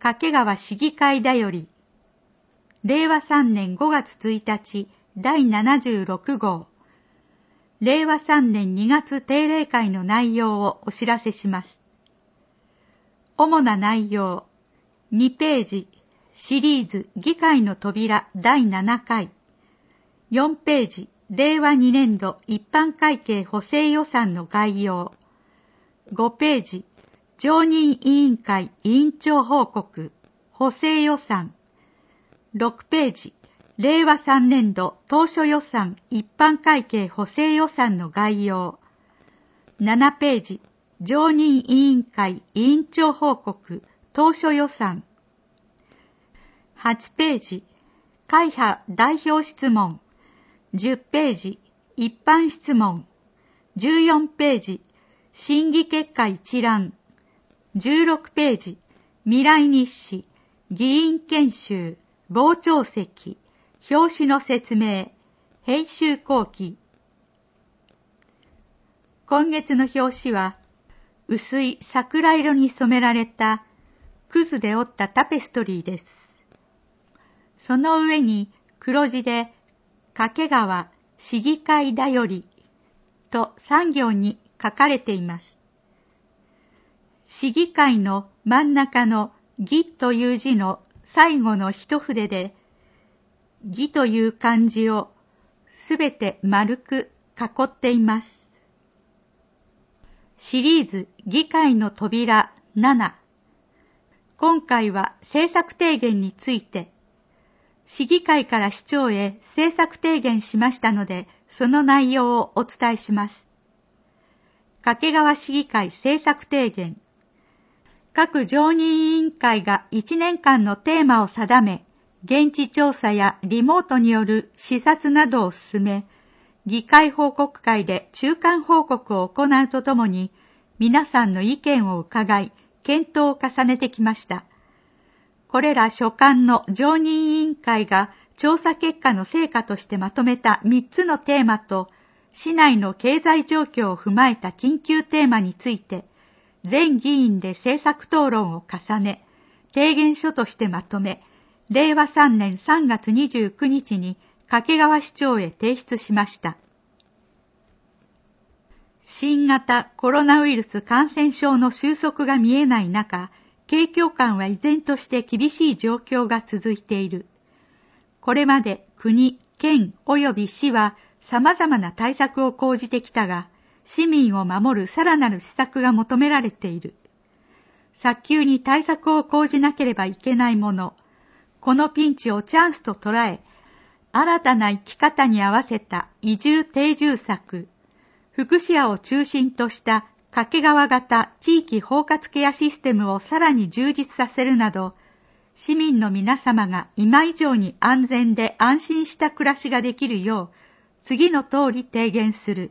掛川市議会だより、令和3年5月1日第76号、令和3年2月定例会の内容をお知らせします。主な内容、2ページ、シリーズ議会の扉第7回、4ページ、令和2年度一般会計補正予算の概要、5ページ、常任委員会委員長報告、補正予算、6ページ、令和3年度当初予算一般会計補正予算の概要、7ページ、常任委員会委員長報告、当初予算、8ページ、会派代表質問、10ページ、一般質問、14ページ、審議結果一覧、16ページ、未来日誌、議員研修、傍聴席、表紙の説明、編集後記。今月の表紙は、薄い桜色に染められた、葛で折ったタペストリーです。その上に黒字で、掛川市議会だよりと3行に書かれています。市議会の真ん中の議という字の最後の一筆で、議という漢字をすべて丸く囲っています。シリーズ議会の扉7。今回は政策提言について、市議会から市長へ政策提言しましたので、その内容をお伝えします。掛川市議会政策提言。各常任委員会が1年間のテーマを定め、現地調査やリモートによる視察などを進め、議会報告会で中間報告を行うとともに、皆さんの意見を伺い、検討を重ねてきました。これら所管の常任委員会が調査結果の成果としてまとめた3つのテーマと、市内の経済状況を踏まえた緊急テーマについて、全議員で政策討論を重ね、提言書としてまとめ、令和3年3月29日に掛川市長へ提出しました。新型コロナウイルス感染症の収束が見えない中、景況感は依然として厳しい状況が続いている。これまで国、県及び市は様々な対策を講じてきたが、市民を守るさらなる施策が求められている。早急に対策を講じなければいけないもの、このピンチをチャンスと捉え、新たな生き方に合わせた移住定住策、福祉屋を中心とした掛川型地域包括ケアシステムをさらに充実させるなど、市民の皆様が今以上に安全で安心した暮らしができるよう、次の通り提言する。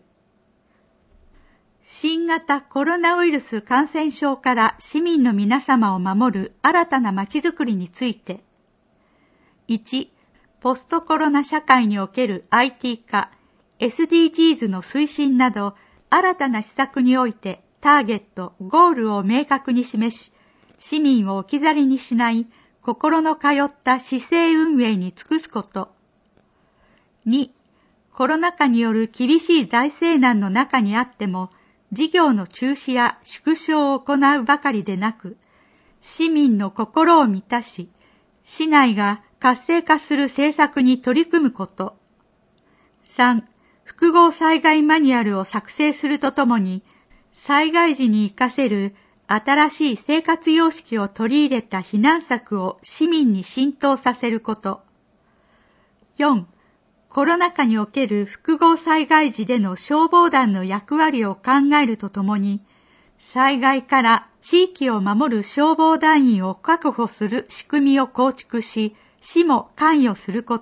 新型コロナウイルス感染症から市民の皆様を守る新たなまちづくりについて、1、ポストコロナ社会における IT 化、SDGs の推進など、新たな施策においてターゲット、ゴールを明確に示し、市民を置き去りにしない心の通った市政運営に尽くすこと。2、コロナ禍による厳しい財政難の中にあっても、事業の中止や縮小を行うばかりでなく、市民の心を満たし、市内が活性化する政策に取り組むこと。3、複合災害マニュアルを作成するとともに、災害時に活かせる新しい生活様式を取り入れた避難策を市民に浸透させること。4、コロナ禍における複合災害時での消防団の役割を考えるとともに、災害から地域を守る消防団員を確保する仕組みを構築し、市も関与すること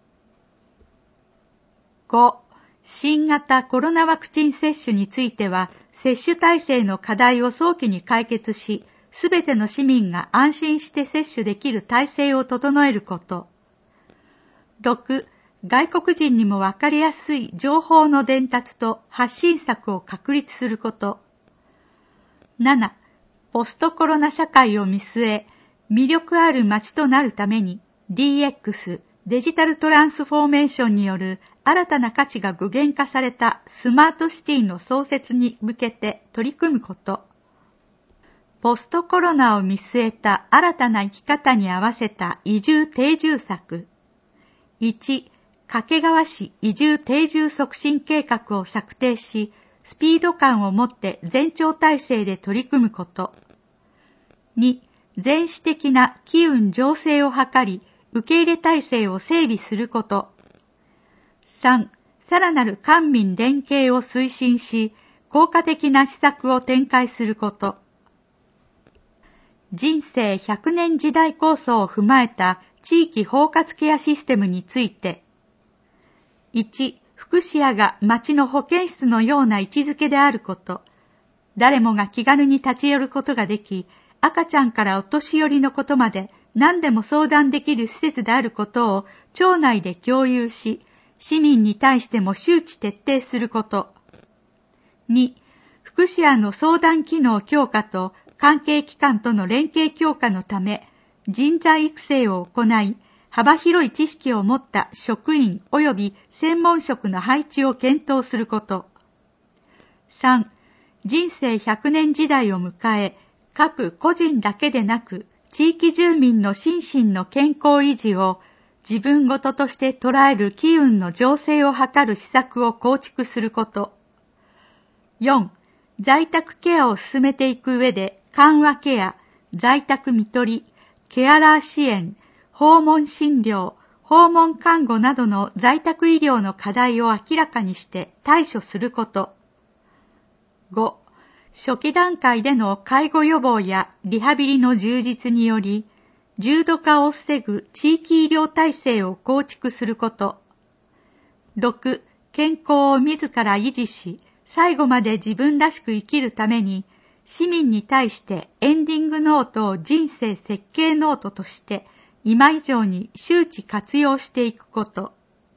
。5、新型コロナワクチン接種については、接種体制の課題を早期に解決し、すべての市民が安心して接種できる体制を整えること。6、外国人にもわかりやすい情報の伝達と発信策を確立すること。7、ポストコロナ社会を見据え、 魅力ある街となるために DX デジタルトランスフォーメーションによる新たな価値が具現化されたスマートシティの創設に向けて取り組むこと。ポストコロナを見据えた新たな生き方に合わせた移住定住策。1、掛川市移住定住促進計画を策定し、スピード感を持って全庁体制で取り組むこと。2、全市的な機運醸成を図り、受け入れ体制を整備すること。3、さらなる官民連携を推進し、効果的な施策を展開すること。人生100年時代構想を踏まえた地域包括ケアシステムについて。1、福祉屋が町の保健室のような位置づけであること。誰もが気軽に立ち寄ることができ、赤ちゃんからお年寄りのことまで何でも相談できる施設であることを町内で共有し、市民に対しても周知徹底すること。2、福祉屋の相談機能強化と関係機関との連携強化のため、人材育成を行い、幅広い知識を持った職員及び専門職の配置を検討すること。3、人生100年時代を迎え、各個人だけでなく、地域住民の心身の健康維持を自分ごととして捉える機運の醸成を図る施策を構築すること。4、在宅ケアを進めていく上で、緩和ケア、在宅看取り、ケアラー支援、訪問診療、訪問看護などの在宅医療の課題を明らかにして対処すること。5、初期段階での介護予防やリハビリの充実により、重度化を防ぐ地域医療体制を構築すること。6、健康を自ら維持し、最後まで自分らしく生きるために、市民に対してエンディングノートを人生設計ノートとして、今以上に周知活用していくこと。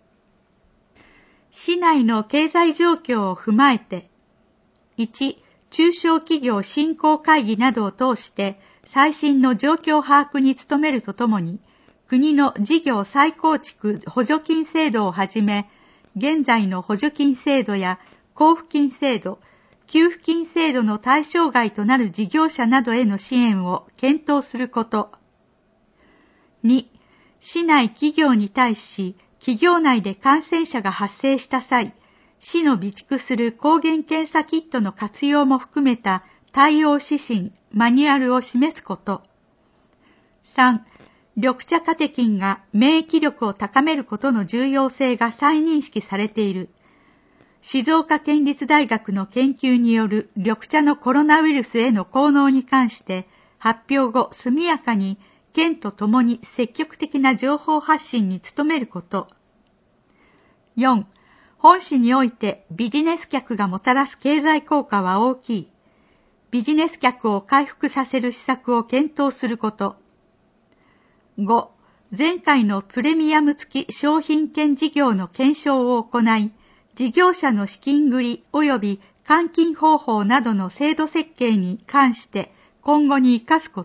市内の経済状況を踏まえて、1、中小企業振興会議などを通して最新の状況把握に努めるとともに、国の事業再構築補助金制度をはじめ、現在の補助金制度や交付金制度、給付金制度の対象外となる事業者などへの支援を検討すること。2、市内企業に対し、企業内で感染者が発生した際、市の備蓄する抗原検査キットの活用も含めた対応指針、マニュアルを示すこと。3、緑茶カテキンが免疫力を高めることの重要性が再認識されている。静岡県立大学の研究による緑茶のコロナウイルスへの効能に関して発表後速やかに県とともに積極的な情報発信に努めること。4、本市においてビジネス客がもたらす経済効果は大きい。ビジネス客を回復させる施策を検討すること。5、前回のプレミアム付き商品券事業の検証を行い、事業者の資金繰り及び換金方法などの制度設計に関して今後に生かすこと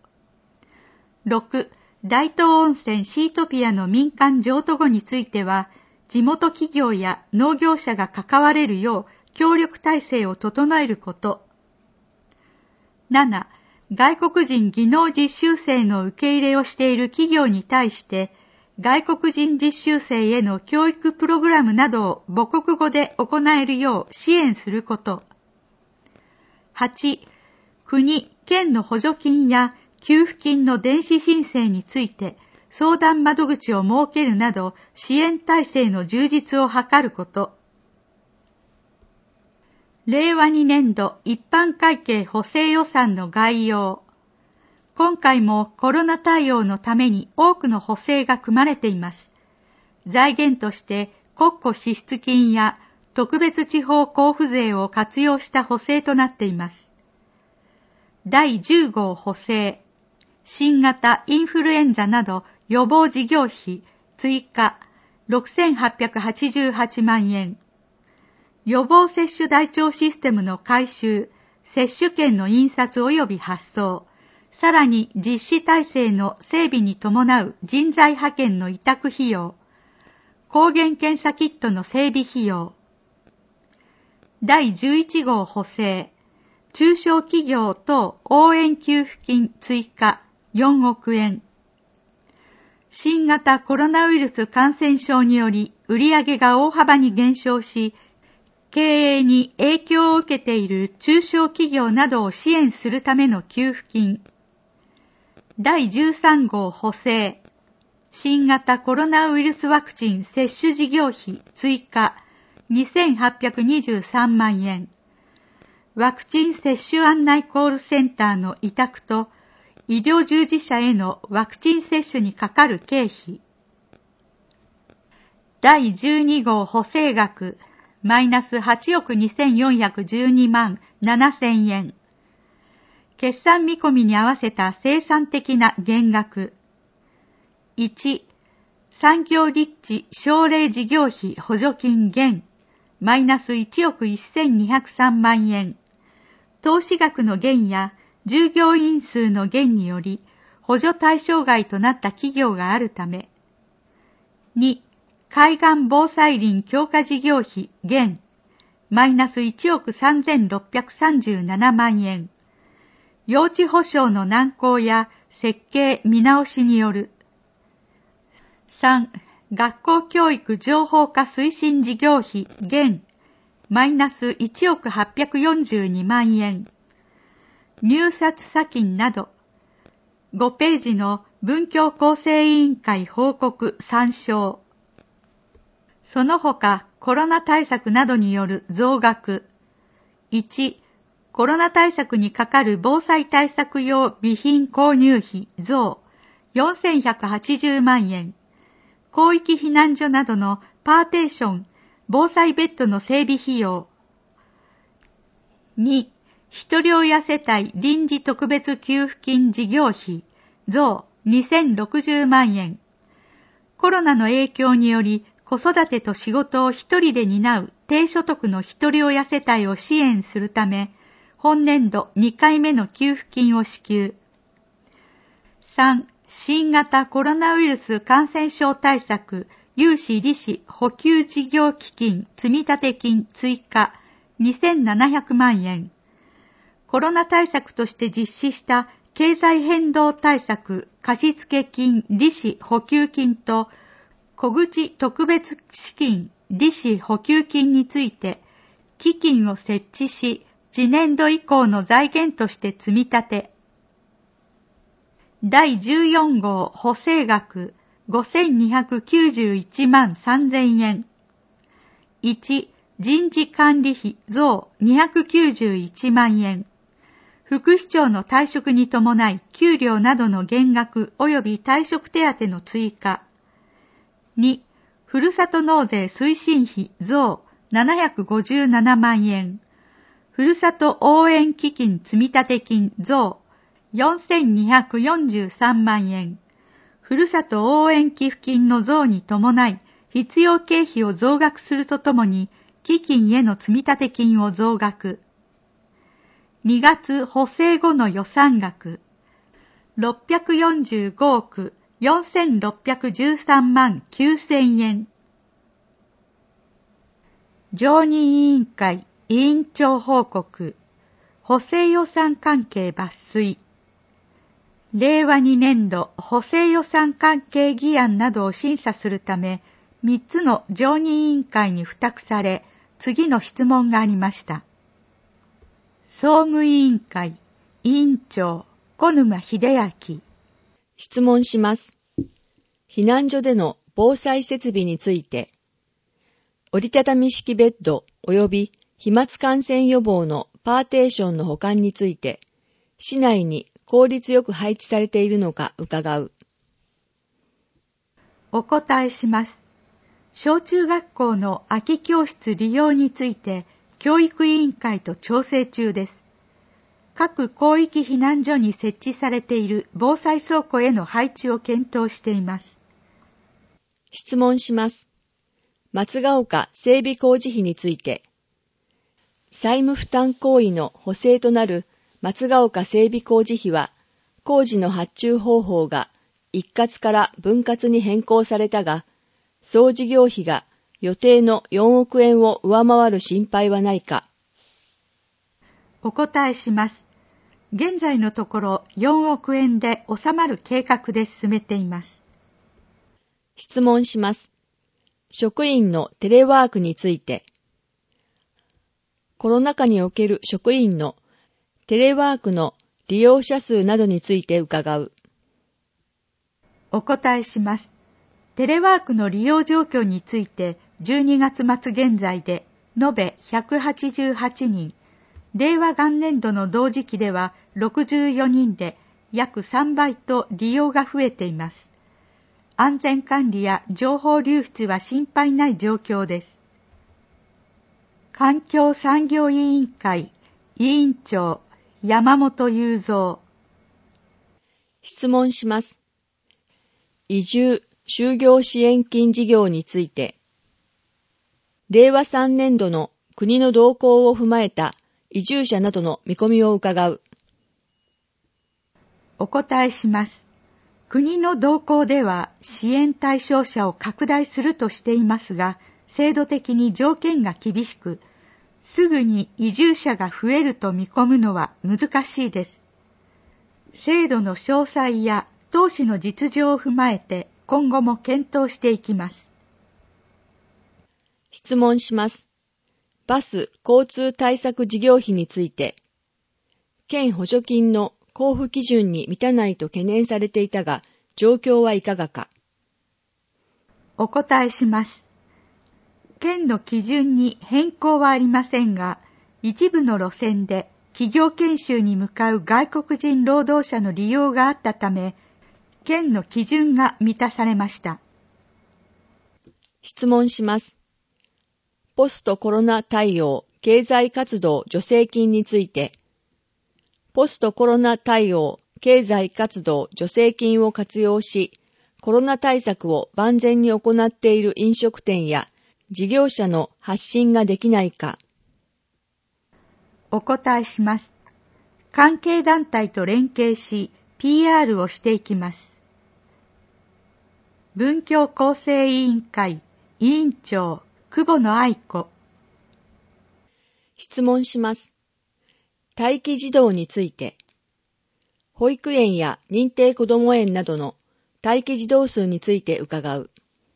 。6、大東温泉シートピアの民間譲渡後については、地元企業や農業者が関われるよう協力体制を整えること。7、外国人技能実習生の受け入れをしている企業に対して、外国人実習生への教育プログラムなどを母国語で行えるよう支援すること。8、国、県の補助金や給付金の電子申請について相談窓口を設けるなど支援体制の充実を図ること。令和2年度一般会計補正予算の概要。今回もコロナ対応のために多くの補正が組まれています。財源として国庫支出金や特別地方交付税を活用した補正となっています。第10号補正。新型インフルエンザなど予防事業費追加 6,888 万円。予防接種台帳システムの改修、接種券の印刷及び発送、 さらに実施体制の整備に伴う人材派遣の委託費用、抗原検査キットの整備費用。第11号補正、中小企業等応援給付金追加4億円。新型コロナウイルス感染症により売上が大幅に減少し、経営に影響を受けている中小企業などを支援するための給付金。第13号補正、新型コロナウイルスワクチン接種事業費追加2823万円。ワクチン接種案内コールセンターの委託と医療従事者へのワクチン接種にかかる経費。第12号補正額マイナス8億2412万7000円。決算見込みに合わせた生産的な減額。1、産業立地奨励事業費補助金減、マイナス1億1203万円。投資額の減や従業員数の減により補助対象外となった企業があるため。2、海岸防災林強化事業費減、マイナス1億3637万円。用地保証の難航や設計見直しによる。3、学校教育情報化推進事業費減、マイナス1億842万円。入札差金など。5ページの文教構成委員会報告参照。その他、コロナ対策などによる増額。1、コロナ対策にかかる防災対策用備品購入費増4180万円。広域避難所などのパーテーション、防災ベッドの整備費用。2、一人親世帯臨時特別給付金事業費増2060万円。コロナの影響により子育てと仕事を一人で担う低所得の一人親世帯を支援するため、本年度2回目の給付金を支給。3、新型コロナウイルス感染症対策融資利子補給事業基金積立金追加2700万円。コロナ対策として実施した経済変動対策貸付金利子補給金と小口特別資金利子補給金について基金を設置し、次年度以降の財源として積み立て。第14号補正額5291万3000円。1、人事管理費増291万円。副市長の退職に伴い給料などの減額及び退職手当の追加。2、ふるさと納税推進費増757万円。ふるさと応援基金積立金増4243万円。ふるさと応援寄付金の増に伴い、必要経費を増額するとともに、基金への積立金を増額。2月補正後の予算額、645億4613万9000円。常任委員会委員長報告、補正予算関係抜粋。令和2年度補正予算関係議案などを審査するため、3つの常任委員会に付託され、次の質問がありました。総務委員会委員長小沼秀明。 質問します。避難所での防災設備について、折りたたみ式ベッド及び飛沫感染予防のパーテーションの保管について、市内に効率よく配置されているのか伺う。 お答えします。小中学校の空き教室利用について、教育委員会と調整中です。各広域避難所に設置されている防災倉庫への配置を検討しています。 質問します。松ヶ丘整備工事費について、債務負担行為の補正となる松ヶ丘整備工事費は、 工事の発注方法が一括から分割に変更されたが、総事業費が予定の4億円を上回る心配はないか。 お答えします。現在のところ4億円で収まる計画で進めています。 質問します。職員のテレワークについて。コロナ禍における職員のテレワークの利用者数などについて伺う。 お答えします。テレワークの利用状況について12月末現在で延べ188人、令和元年度の同時期では64人で約3倍と利用が増えています。安全管理や情報流出は心配ない状況です。環境産業委員会委員長山本雄三。 質問します。移住・就業支援金事業について、令和3年度の国の動向を踏まえた移住者などの見込みを伺う。 お答えします。国の動向では支援対象者を拡大するとしていますが、制度的に条件が厳しく、すぐに移住者が増えると見込むのは難しいです。制度の詳細や当時の実情を踏まえて今後も検討していきます。 質問します。バス交通対策事業費について、県補助金の交付基準に満たないと懸念されていたが、状況はいかがか。 お答えします。県の基準に変更はありませんが、一部の路線で企業研修に向かう外国人労働者の利用があったため、県の基準が満たされました。 質問します。ポストコロナ対応経済活動助成金について、ポストコロナ対応経済活動助成金を活用し、コロナ対策を万全に行っている飲食店や事業者の発信ができないか。 お答えします。関係団体と連携し、PR をしていきます。文教構成委員会委員長久保野愛子。 質問します。待機児童について、保育園や認定こども園などの待機児童数について伺う。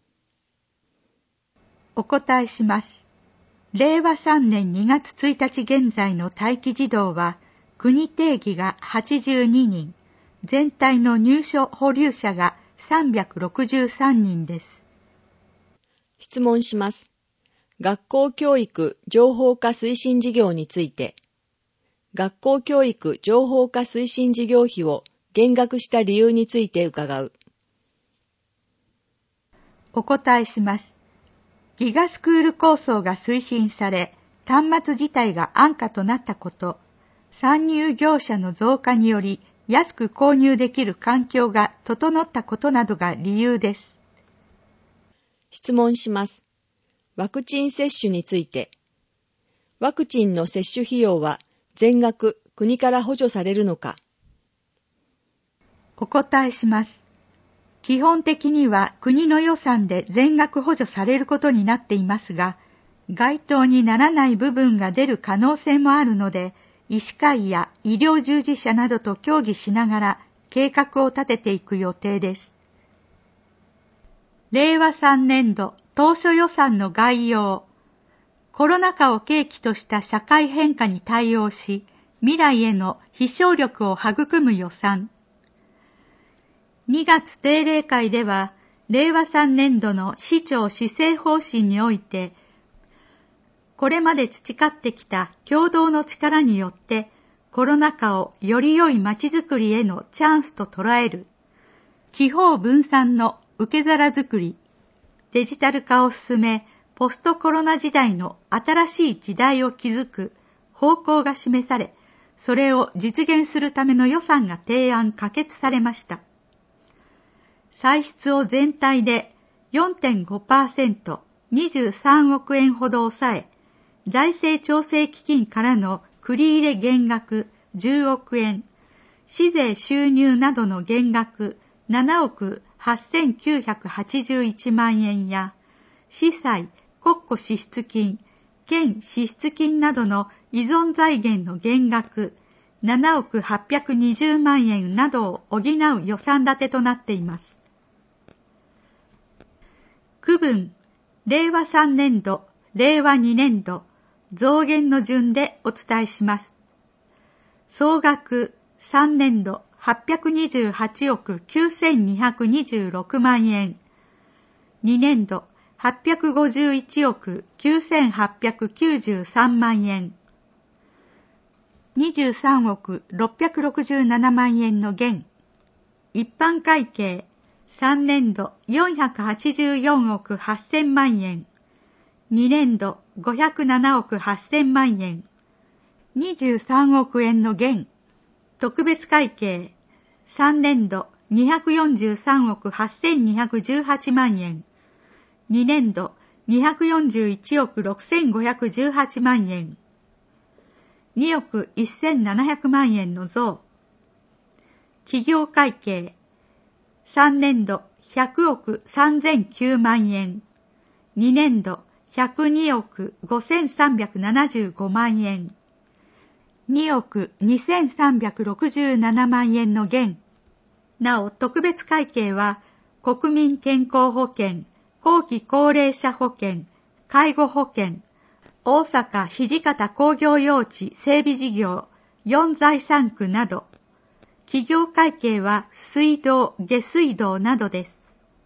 お答えします。令和3年2月1日現在の待機児童は、国定義が82人、全体の入所保留者が363人です。 質問します。学校教育情報化推進事業について、学校教育情報化推進事業費を減額した理由について伺う。 お答えします。ギガスクール構想が推進され、端末自体が安価となったこと、参入業者の増加により安く購入できる環境が整ったことなどが理由です。 質問します。ワクチン接種について、ワクチンの接種費用は全額国から補助されるのか。 お答えします。基本的には国の予算で全額補助されることになっていますが、該当にならない部分が出る可能性もあるので、医師会や医療従事者などと協議しながら計画を立てていく予定です。令和3年度当初予算の概要。コロナ禍を契機とした社会変化に対応し、未来への飛翔力を育む予算。2月定例会では、令和3年度の市長施政方針において、これまで培ってきた共同の力によって、コロナ禍をより良いまちづくりへのチャンスと捉える、地方分散の受け皿づくり、デジタル化を進め、ポストコロナ時代の新しい時代を築く方向が示され、それを実現するための予算が提案可決されました。歳出を全体で 4.5%、23億円ほど抑え、財政調整基金からの繰り入れ減額10億円、 市税収入などの減額7億8981万円や、司債、国庫支出金、県支出金などの依存財源の減額7億820万円などを補う予算立てとなっています。区分、令和3年度、令和2年度、増減の順でお伝えします。総額3年度828億9226万円、2年度851億9893万円、23億667万円の減。一般会計3年度484億8000万円、2年度507億8000万円、23億円の減。特別会計3年度243億8218万円、2年度241億6518万円、2億1700万円の増。企業会計3年度100億3009万円、2年度102億5375万円、2億2367万円の減。なお、特別会計は国民健康保険、後期高齢者保険、介護保険、大阪土方工業用地整備事業、4財産区など、企業会計は水道、下水道などです。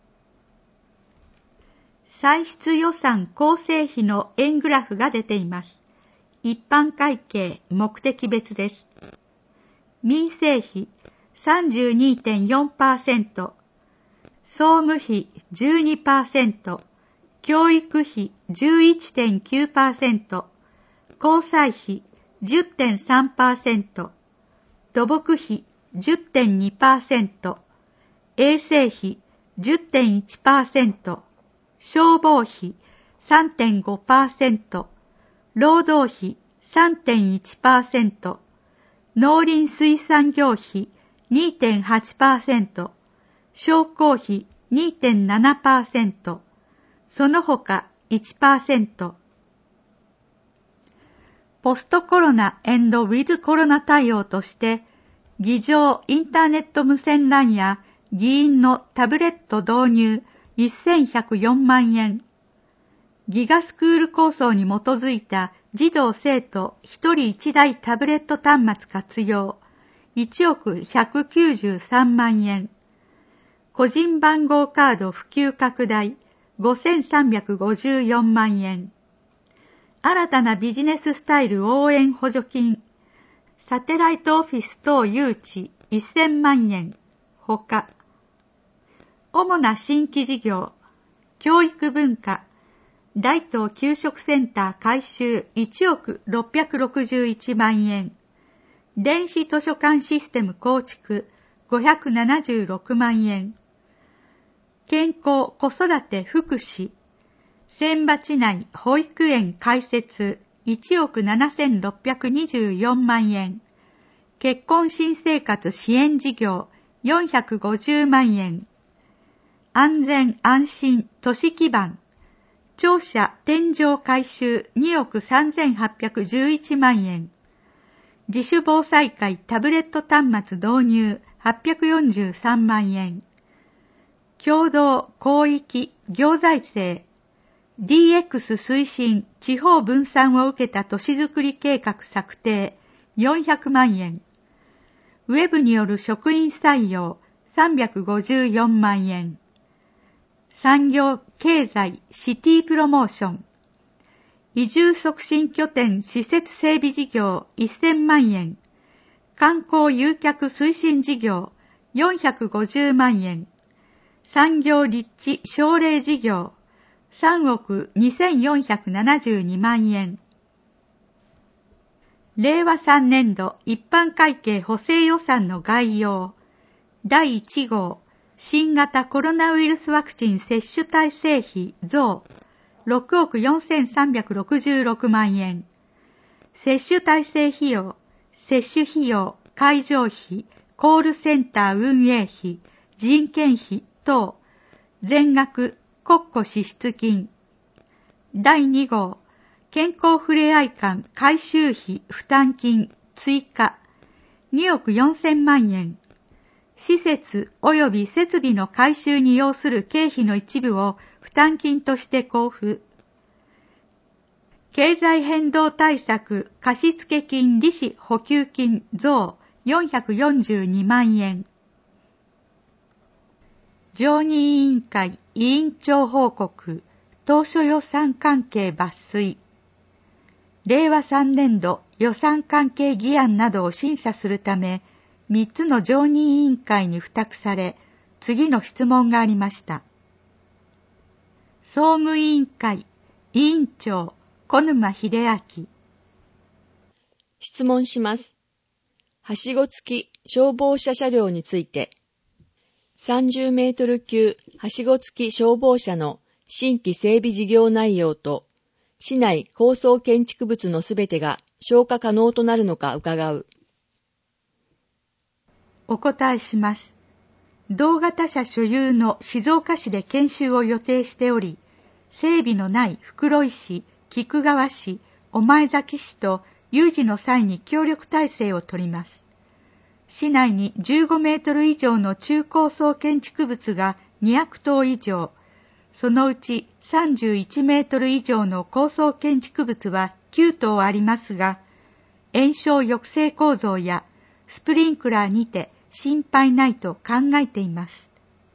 歳出予算構成費の円グラフが出ています。一般会計、目的別です。民生費 32.4%、総務費 12%、教育費 11.9%、交際費 10.3%、土木費 10.2%、衛生費 10.1%、消防費 3.5%、労働費 3.1%、農林水産業費 2.8%、商工費 2.7%、その他 1%。ポストコロナ&ウィズコロナ対応として、議場インターネット無線 LAN や議員のタブレット導入1104万円、ギガスクール構想に基づいた児童生徒1人1台タブレット端末活用1億193万円、個人番号カード普及拡大5354万円、新たなビジネススタイル応援補助金、サテライトオフィス等誘致1000万円、ほか、主な新規事業、教育文化、大東給食センター改修1億661万円、電子図書館システム構築576万円、健康子育て福祉、千葉市内保育園開設1億7624万円、結婚新生活支援事業450万円、安全安心都市基盤、庁舎天井改修2億3811万円、自主防災会タブレット端末導入843万円、共同広域行財政、DX 推進地方分散を受けた都市づくり計画策定400万円、ウェブによる職員採用354万円、産業経済シティプロモーション、移住促進拠点施設整備事業1000万円、観光誘客推進事業450万円、産業立地奨励事業3億2472万円。令和3年度一般会計補正予算の概要。第1号、新型コロナウイルスワクチン接種体制費増6億4366万円。接種体制費用、接種費用、会場費、 コールセンター運営費、人件費等、全額国庫支出金。第2号、健康ふれあい館改修費負担金追加、2億4000万円。施設及び設備の改修に要する経費の一部を負担金として交付。経済変動対策貸付金利子補給金増442万円。常任委員会委員長報告、当初予算関係抜粋。令和3年度予算関係議案などを審査するため、3つの常任委員会に付託され、次の質問がありました。総務委員会委員長、小沼秀明。 質問します。はしご付き消防車車両について、30メートル級はしご付き消防車の新規整備事業内容と、市内高層建築物のすべてが消火可能となるのか伺う。 お答えします。同型車所有の静岡市で研修を予定しており、整備のない袋井市、菊川市、御前崎市と有事の際に協力体制を取ります。市内に15メートル以上の中高層建築物が200棟以上、そのうち31メートル以上の高層建築物は9棟ありますが、延焼抑制構造やスプリンクラーにて心配ないと考えています。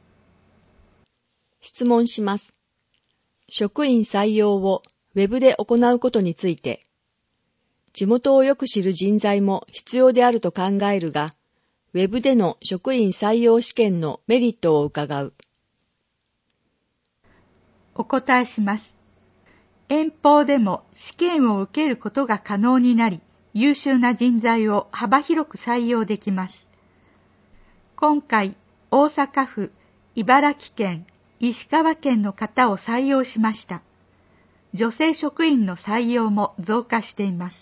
質問します。職員採用をウェブで行うことについて、地元をよく知る人材も必要であると考えるが、ウェブでの職員採用試験のメリットを伺う。 お答えします。遠方でも試験を受けることが可能になり、優秀な人材を幅広く採用できます。今回、大阪府、茨城県、石川県の方を採用しました。女性職員の採用も増加しています。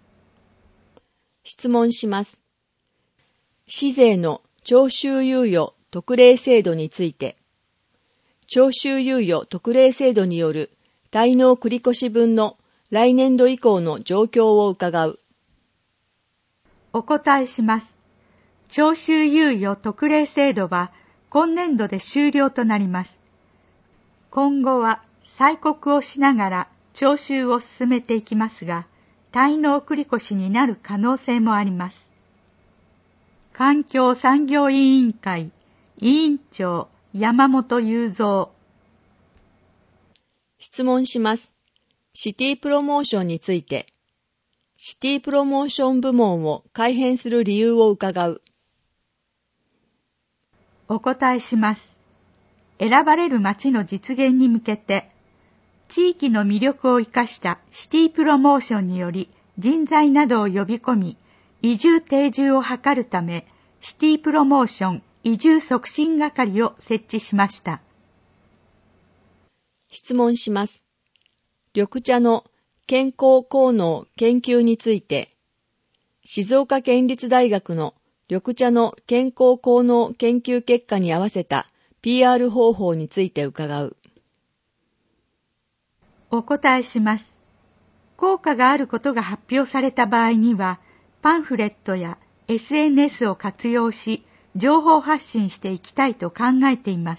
質問します。市税の徴収猶予特例制度について、徴収猶予特例制度による滞納繰越分の来年度以降の状況を伺う。 お答えします。徴収猶予特例制度は今年度で終了となります。今後は催告をしながら徴収を進めていきますが、滞納繰越になる可能性もあります。環境産業委員会委員長山本雄三。 質問します。シティプロモーションについて、シティプロモーション部門を改編する理由を伺う。 お答えします。選ばれる街の実現に向けて、地域の魅力を生かしたシティプロモーションにより人材などを呼び込み、移住定住を図るため、シティプロモーション移住促進係を設置しました。 質問します。緑茶の健康効能研究について、静岡県立大学の緑茶の健康効能研究結果に合わせた PR 方法について伺う。 お答えします。効果があることが発表された場合には、パンフレットや SNS を活用し、情報発信していきたいと考えています。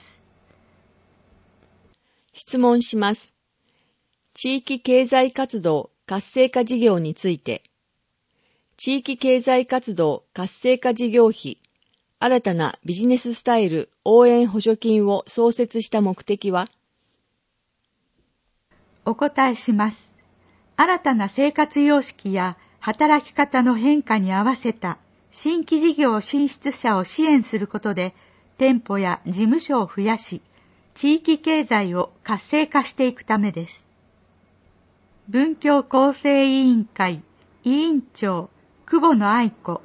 質問します。地域経済活動活性化事業について、地域経済活動活性化事業費、新たなビジネススタイル応援補助金を創設した目的は？ お答えします。新たな生活様式や働き方の変化に合わせた新規事業進出者を支援することで、店舗や事務所を増やし、地域経済を活性化していくためです。文教構成委員会委員長久保野愛子。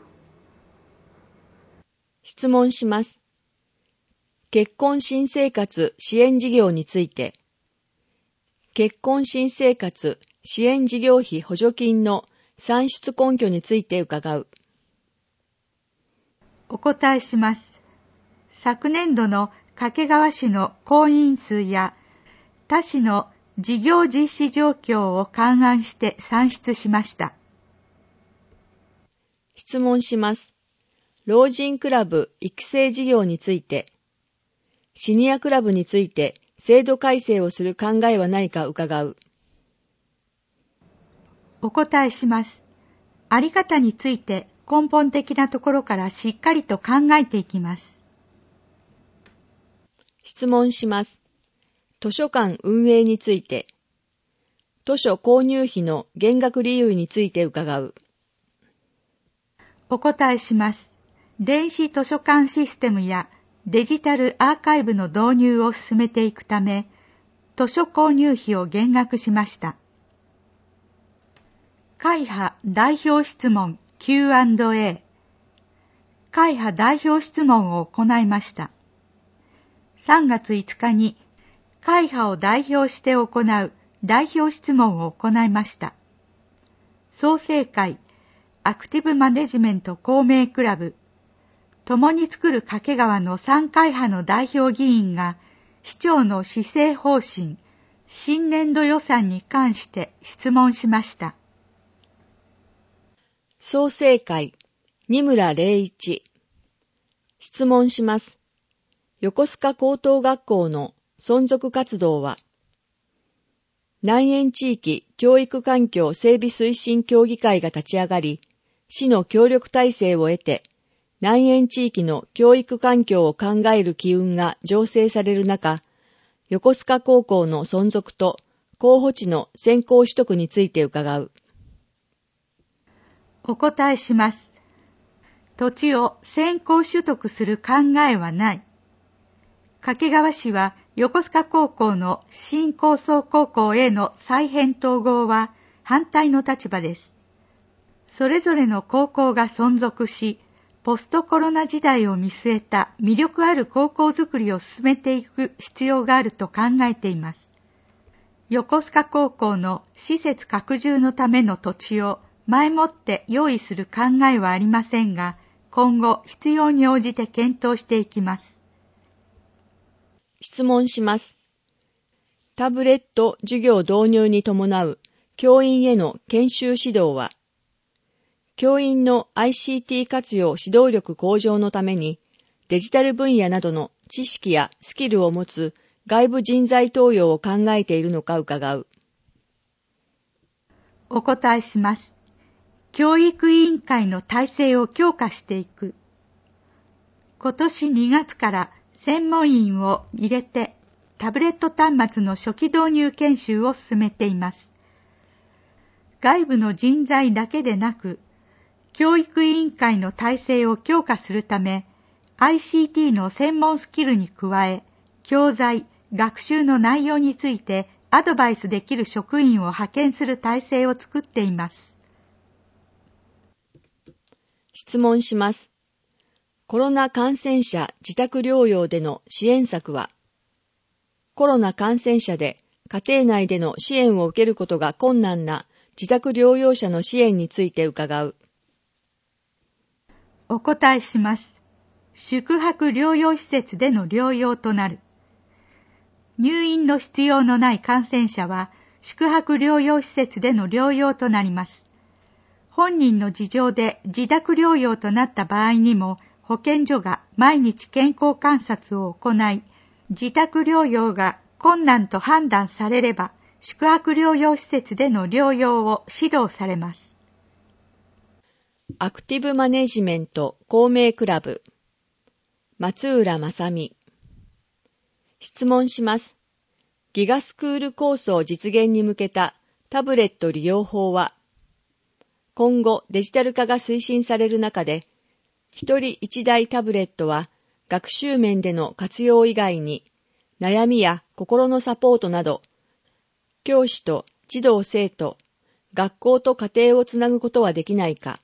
質問します。結婚新生活支援事業について、結婚新生活支援事業費補助金の算出根拠について伺う。 お答えします。昨年度の掛川市の婚姻数や他市の事業実施状況を勘案して算出しました。 質問します。老人クラブ育成事業について、シニアクラブについて制度改正をする考えはないか伺う。 お答えします。あり方について根本的なところからしっかりと考えていきます。 質問します。図書館運営について、図書購入費の減額理由について伺う。 お答えします。電子図書館システムやデジタルアーカイブの導入を進めていくため、図書購入費を減額しました。会派代表質問 Q&A。会派代表質問を行いました。3月5日に会派を代表して行う代表質問を行いました。創成会、アクティブマネジメント公明クラブ、共に作る掛川の3会派の代表議員が市長の施政方針、新年度予算に関して質問しました。 創成会、二村礼一。質問します。横須賀高等学校の存続活動は、南園地域教育環境整備推進協議会が立ち上がり、市の協力体制を得て、南園地域の教育環境を考える機運が醸成される中、横須賀高校の存続と候補地の先行取得について伺う。 お答えします。土地を先行取得する考えはない。掛川市は横須賀高校の新高層高校への再編統合は反対の立場です。それぞれの高校が存続し、ポストコロナ時代を見据えた魅力ある高校づくりを進めていく必要があると考えています。横須賀高校の施設拡充のための土地を前もって用意する考えはありませんが、今後必要に応じて検討していきます。 質問します。タブレット授業導入に伴う教員への研修指導は、教員の ICT 活用指導力向上のために、デジタル分野などの知識やスキルを持つ外部人材登用を考えているのか伺う。 お答えします。教育委員会の体制を強化していく。今年2月から専門員を入れてタブレット端末の初期導入研修を進めています。外部の人材だけでなく、教育委員会の体制を強化するため、ICT の専門スキルに加え、教材、学習の内容についてアドバイスできる職員を派遣する体制を作っています。 質問します。コロナ感染者自宅療養での支援策は、コロナ感染者で家庭内での支援を受けることが困難な自宅療養者の支援について伺う。 お答えします。宿泊療養施設での療養となる。入院の必要のない感染者は宿泊療養施設での療養となります。本人の事情で自宅療養となった場合にも、保健所が毎日健康観察を行い、自宅療養が困難と判断されれば、宿泊療養施設での療養を指導されます。 アクティブマネジメント公明クラブ、松浦正美。質問します。ギガスクール構想実現に向けたタブレット利用法は、今後デジタル化が推進される中で、一人一台タブレットは学習面での活用以外に、悩みや心のサポートなど、教師と児童生徒、学校と家庭をつなぐことはできないか。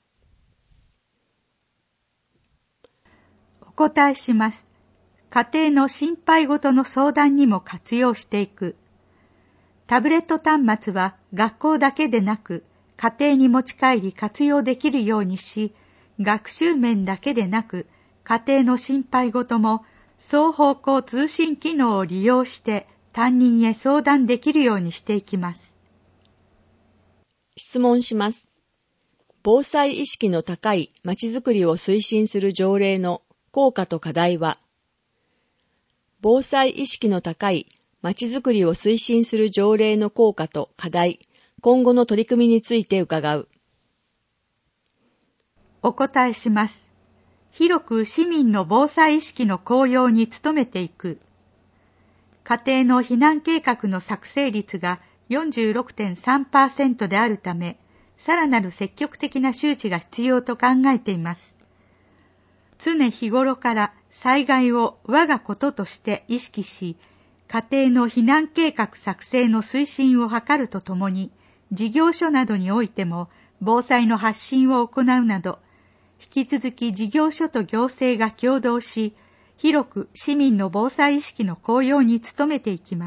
お答えします。家庭の心配事の相談にも活用していく。タブレット端末は学校だけでなく、家庭に持ち帰り活用できるようにし、学習面だけでなく、 家庭の心配事も双方向通信機能を利用して担任へ相談できるようにしていきます。 質問します。防災意識の高いまちづくりを推進する条例の効果と課題は、防災意識の高いまちづくりを推進する条例の効果と課題、今後の取り組みについて伺う。 お答えします。広く市民の防災意識の向上に努めていく。家庭の避難計画の作成率が 46.3% であるため、さらなる積極的な周知が必要と考えています。常日頃から災害を我がこととして意識し、家庭の避難計画作成の推進を図るとともに、事業所などにおいても防災の発信を行うなど、引き続き事業所と行政が協働し、広く市民の防災意識の向上に努めていきます。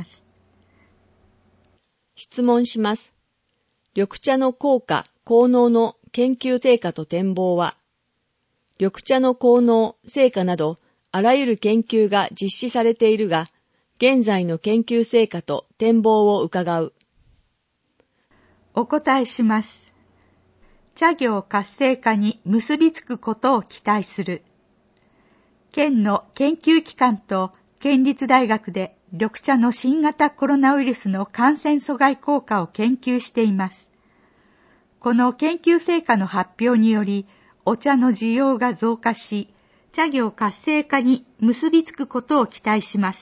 質問します。緑茶の効果・効能の研究成果と展望は、緑茶の効能・成果など、あらゆる研究が実施されているが、現在の研究成果と展望を伺う。 お答えします。茶業活性化に結びつくことを期待する。県の研究機関と県立大学で緑茶の新型コロナウイルスの感染阻害効果を研究しています。この研究成果の発表により、お茶の需要が増加し、茶業活性化に結びつくことを期待します。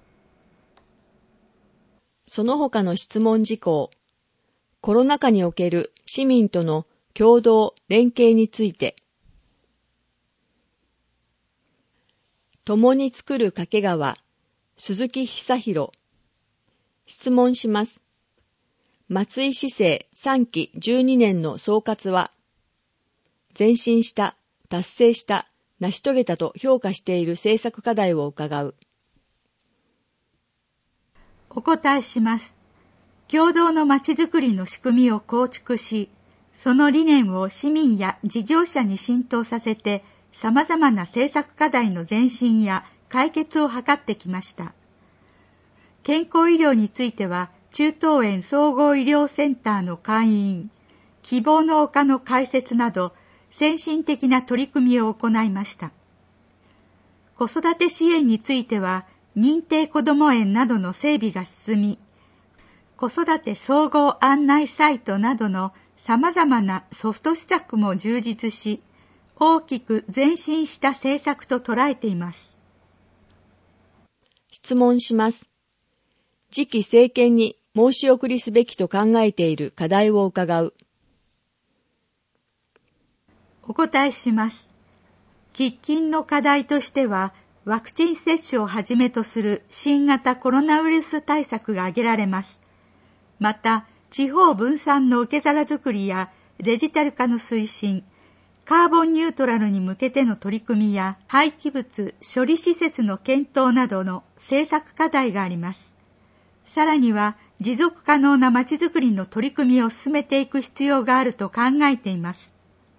その他の質問事項、コロナ禍における市民との共同連携について、共に作る掛川、鈴木久弘。質問します。松井市政3期12年の総括は、前進した、達成した、成し遂げたと評価している政策課題を伺う。 お答えします。共同のまちづくりの仕組みを構築し、その理念を市民や事業者に浸透させて、様々な政策課題の前進や解決を図ってきました。健康医療については、中東園総合医療センターの会員、希望の丘の開設など、先進的な取り組みを行いました。子育て支援については、認定こども園などの整備が進み、子育て総合案内サイトなどの様々なソフト施策も充実し、大きく前進した政策と捉えています。 質問します。次期政権に申し送りすべきと考えている課題を伺う。 お答えします。喫緊の課題としては、ワクチン接種をはじめとする新型コロナウイルス対策が挙げられます。また、地方分散の受け皿づくりやデジタル化の推進、カーボンニュートラルに向けての取り組みや廃棄物処理施設の検討などの政策課題があります。さらには、持続可能なまちづくりの取り組みを進めていく必要があると考えています。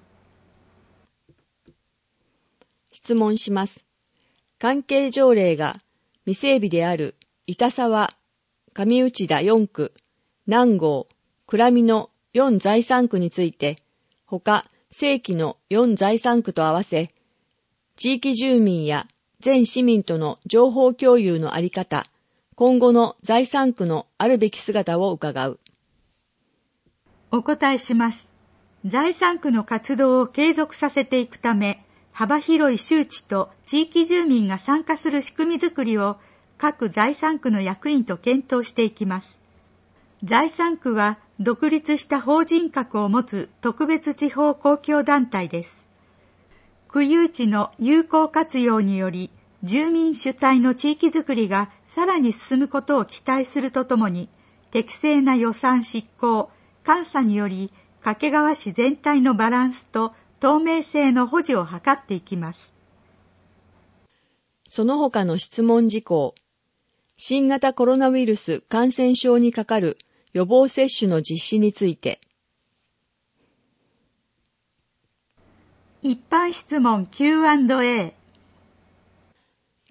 質問します。関係条例が未整備である板沢、上内田4区、南郷、倉見の4財産区について、他正規の4財産区と合わせ、地域住民や全市民との情報共有のあり方、今後の財産区のあるべき姿を伺う。 お答えします。財産区の活動を継続させていくため、幅広い周知と地域住民が参加する仕組みづくりを各財産区の役員と検討していきます。財産区は独立した法人格を持つ特別地方公共団体です。区有地の有効活用により、住民主体の地域づくりがさらに進むことを期待するとともに、適正な予算執行、監査により、掛川市全体のバランスと透明性の保持を図っていきます。 その他の質問事項、新型コロナウイルス感染症にかかる予防接種の実施について。 一般質問 Q&A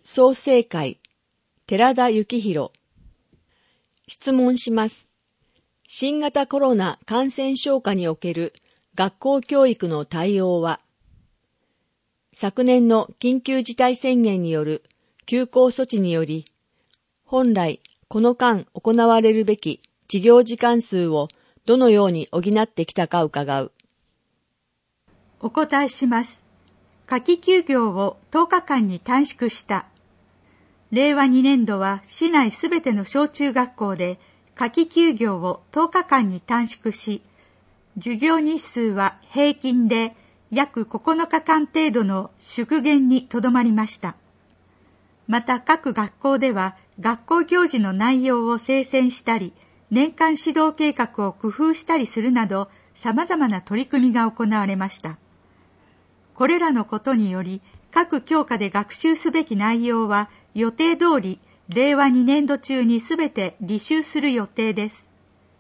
創成会、寺田幸宏。質問します。新型コロナ感染症下における学校教育の対応は、昨年の緊急事態宣言による休校措置により、本来この間行われるべき授業時間数をどのように補ってきたか伺う。 お答えします。夏季休業を10日間に短縮した。令和2年度は市内すべての小中学校で夏季休業を10日間に短縮し、授業日数は平均で約9日間程度の縮減にとどまりました。また各学校では学校行事の内容を精選したり、年間指導計画を工夫したりするなど様々な取り組みが行われました。これらのことにより、各教科で学習すべき内容は予定通り令和2年度中にすべて履修する予定です。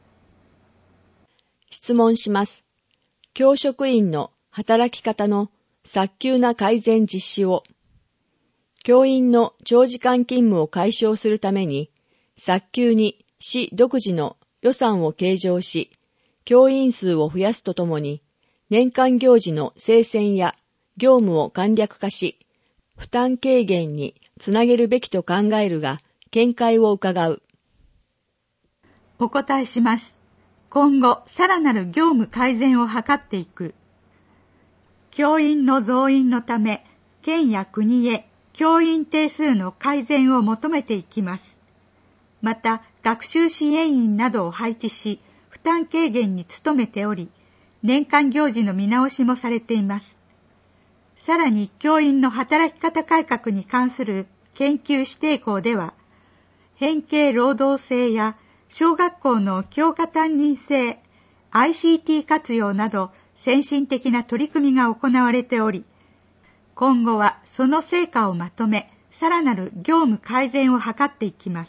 質問します。教職員の働き方の早急な改善実施を、教員の長時間勤務を解消するために、早急に市独自の予算を計上し、教員数を増やすとともに、年間行事の精選や業務を簡略化し、負担軽減につなげるべきと考えるが、見解を伺う。 お答えします。今後、さらなる業務改善を図っていく。教員の増員のため、県や国へ教員定数の改善を求めていきます。また、学習支援員などを配置し、負担軽減に努めており、年間行事の見直しもされています。さらに、教員の働き方改革に関する研究指定校では、変形労働制や小学校の教科担任制、ICT 活用など先進的な取り組みが行われており、今後はその成果をまとめ、さらなる業務改善を図っていきます。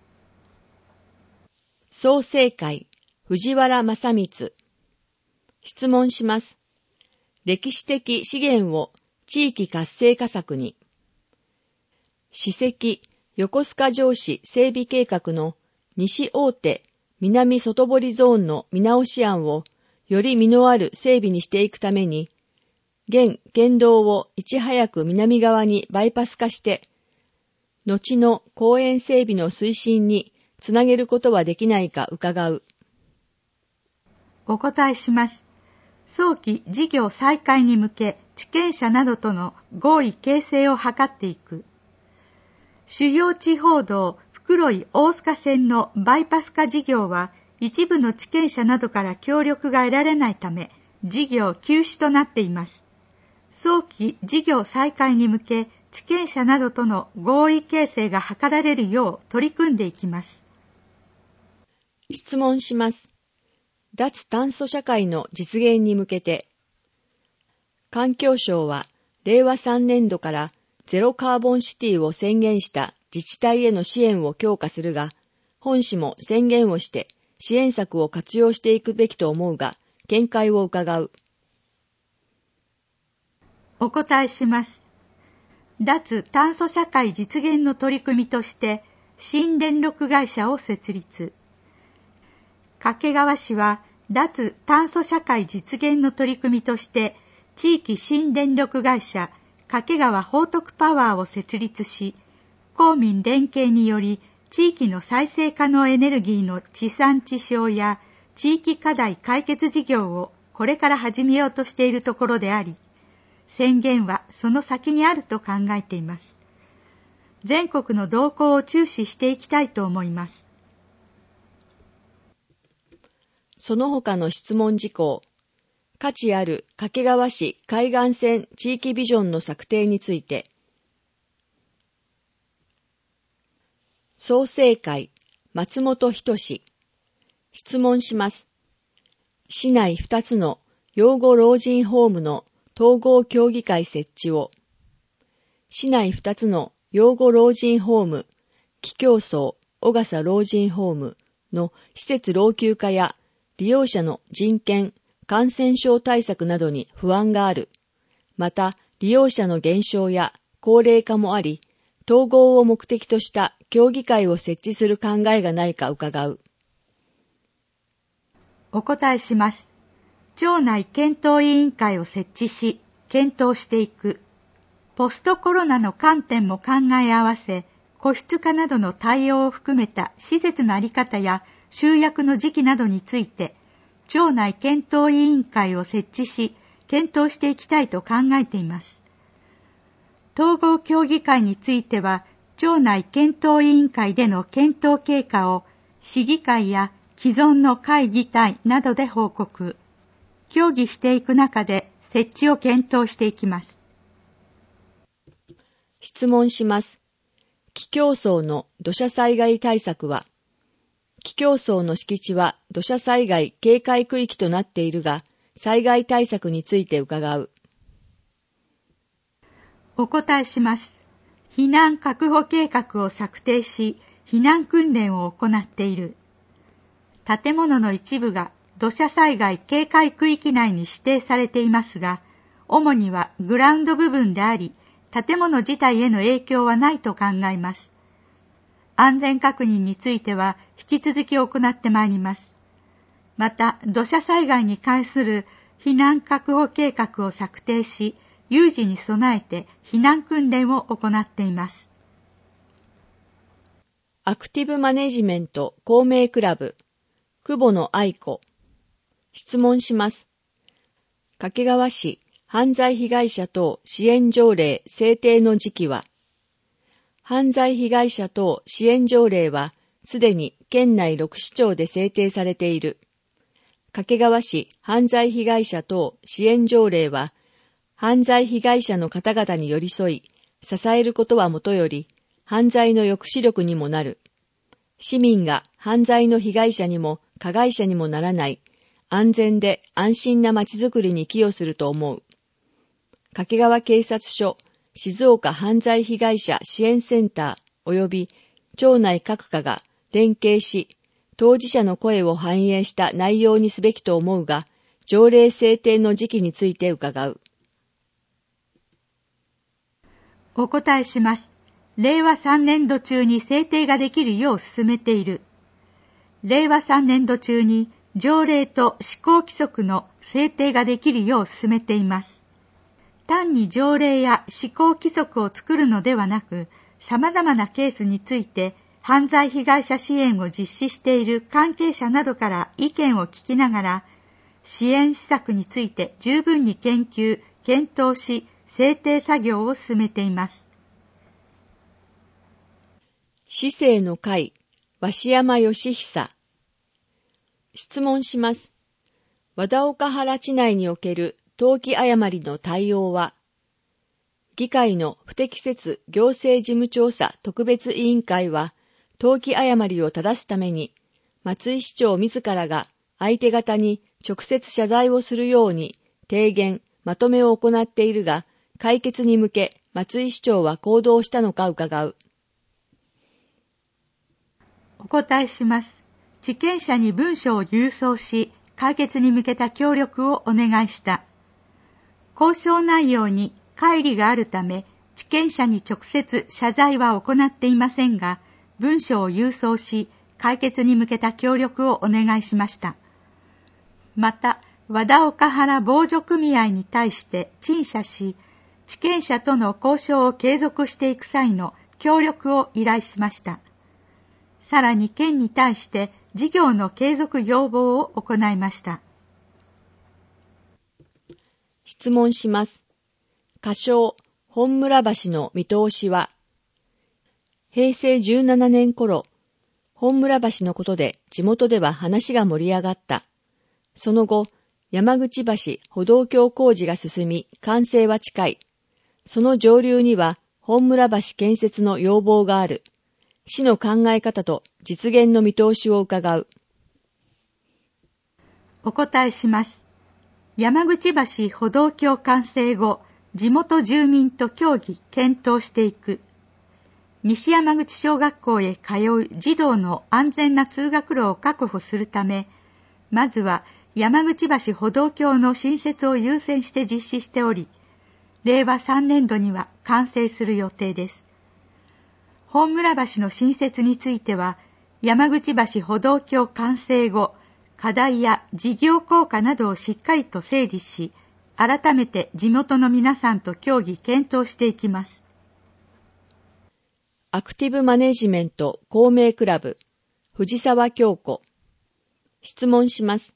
創成会、藤原正光。質問します。歴史的資源を地域活性化策に。史跡横須賀城市整備計画の西大手南外堀ゾーンの見直し案をより実のある整備にしていくために、現県道をいち早く南側にバイパス化して、後の公園整備の推進につなげることはできないか伺う。 お答えします。早期事業再開に向け、地権者などとの合意形成を図っていく。主要地方道袋井大須賀線のバイパス化事業は、一部の地権者などから協力が得られないため、事業休止となっています。早期事業再開に向け、地権者などとの合意形成が図られるよう取り組んでいきます。 質問します。脱炭素社会の実現に向けて、環境省は令和3年度からゼロカーボンシティを宣言した自治体への支援を強化するが、本市も宣言をして支援策を活用していくべきと思うが、見解を伺う。 お答えします。脱炭素社会実現の取り組みとして、新電力会社を設立。掛川市は脱炭素社会実現の取り組みとして、地域新電力会社掛川報徳パワーを設立し、公民連携により地域の再生可能エネルギーの地産地消や地域課題解決事業をこれから始めようとしているところであり、宣言はその先にあると考えています。全国の動向を注視していきたいと思います。 その他の質問事項、価値ある掛川市海岸線地域ビジョンの策定について、創成会、松本人志。質問します。市内2つの養護老人ホームの統合協議会設置を、市内2つの養護老人ホーム、紀教荘小笠老人ホームの施設老朽化や利用者の人権、感染症対策などに不安がある。また、利用者の減少や高齢化もあり、 統合を目的とした協議会を設置する考えがないか伺う。 お答えします。庁内検討委員会を設置し、検討していく。ポストコロナの観点も考え合わせ、個室化などの対応を含めた施設の在り方や集約の時期などについて、庁内検討委員会を設置し、検討していきたいと考えています。統合協議会については、庁内検討委員会での検討経過を市議会や既存の会議体などで報告。協議していく中で設置を検討していきます。 質問します。帰郷層の土砂災害対策は、帰郷層の敷地は土砂災害警戒区域となっているが、災害対策について伺う。 お答えします。避難確保計画を策定し、避難訓練を行っている。建物の一部が土砂災害警戒区域内に指定されていますが、主にはグラウンド部分であり、建物自体への影響はないと考えます。安全確認については引き続き行ってまいります。また、土砂災害に関する避難確保計画を策定し、有事に備えて避難訓練を行っています。 アクティブマネジメント公明クラブ、久保野愛子。質問します。掛川市犯罪被害者等支援条例制定の時期は、犯罪被害者等支援条例はすでに県内6市町で制定されている。掛川市犯罪被害者等支援条例は、犯罪被害者の方々に寄り添い、支えることはもとより、犯罪の抑止力にもなる。市民が犯罪の被害者にも加害者にもならない、安全で安心な街づくりに寄与すると思う。掛川警察署静岡犯罪被害者支援センター及び町内各課が連携し、当事者の声を反映した内容にすべきと思うが、条例制定の時期について伺う。 お答えします。令和3年度中に制定ができるよう進めている。令和3年度中に条例と施行規則の制定ができるよう進めています。単に条例や施行規則を作るのではなく、様々なケースについて犯罪被害者支援を実施している関係者などから意見を聞きながら、支援施策について十分に研究、検討し、制定作業を進めています。 市政の会、鷲山義久。質問します。和田岡原地内における登記誤りの対応は、議会の不適切行政事務調査特別委員会は、登記誤りを正すために、松井市長自らが相手方に直接謝罪をするように提言、まとめを行っているが、解決に向け松井市長は行動したのか伺う。 お答えします。地権者に文書を郵送し、解決に向けた協力をお願いした。交渉内容に乖離があるため、地権者に直接謝罪は行っていませんが、文書を郵送し、解決に向けた協力をお願いしました。また、和田岡原防除組合に対して陳謝し、地権者との交渉を継続していく際の協力を依頼しました。さらに県に対して事業の継続要望を行いました。 質問します。仮称本村橋の見通しは、平成17年頃、本村橋のことで地元では話が盛り上がった。その後、山口橋歩道橋工事が進み、完成は近い。その上流には本村橋建設の要望がある。市の考え方と実現の見通しを伺う。 お答えします。山口橋歩道橋完成後、地元住民と協議・検討していく。西山口小学校へ通う児童の安全な通学路を確保するため、まずは山口橋歩道橋の新設を優先して実施しており、令和3年度には完成する予定です。 本村橋の新設については、山口橋歩道橋完成後、課題や事業効果などをしっかりと整理し、改めて地元の皆さんと協議検討していきます。 アクティブマネジメント公明クラブ、藤沢京子。質問します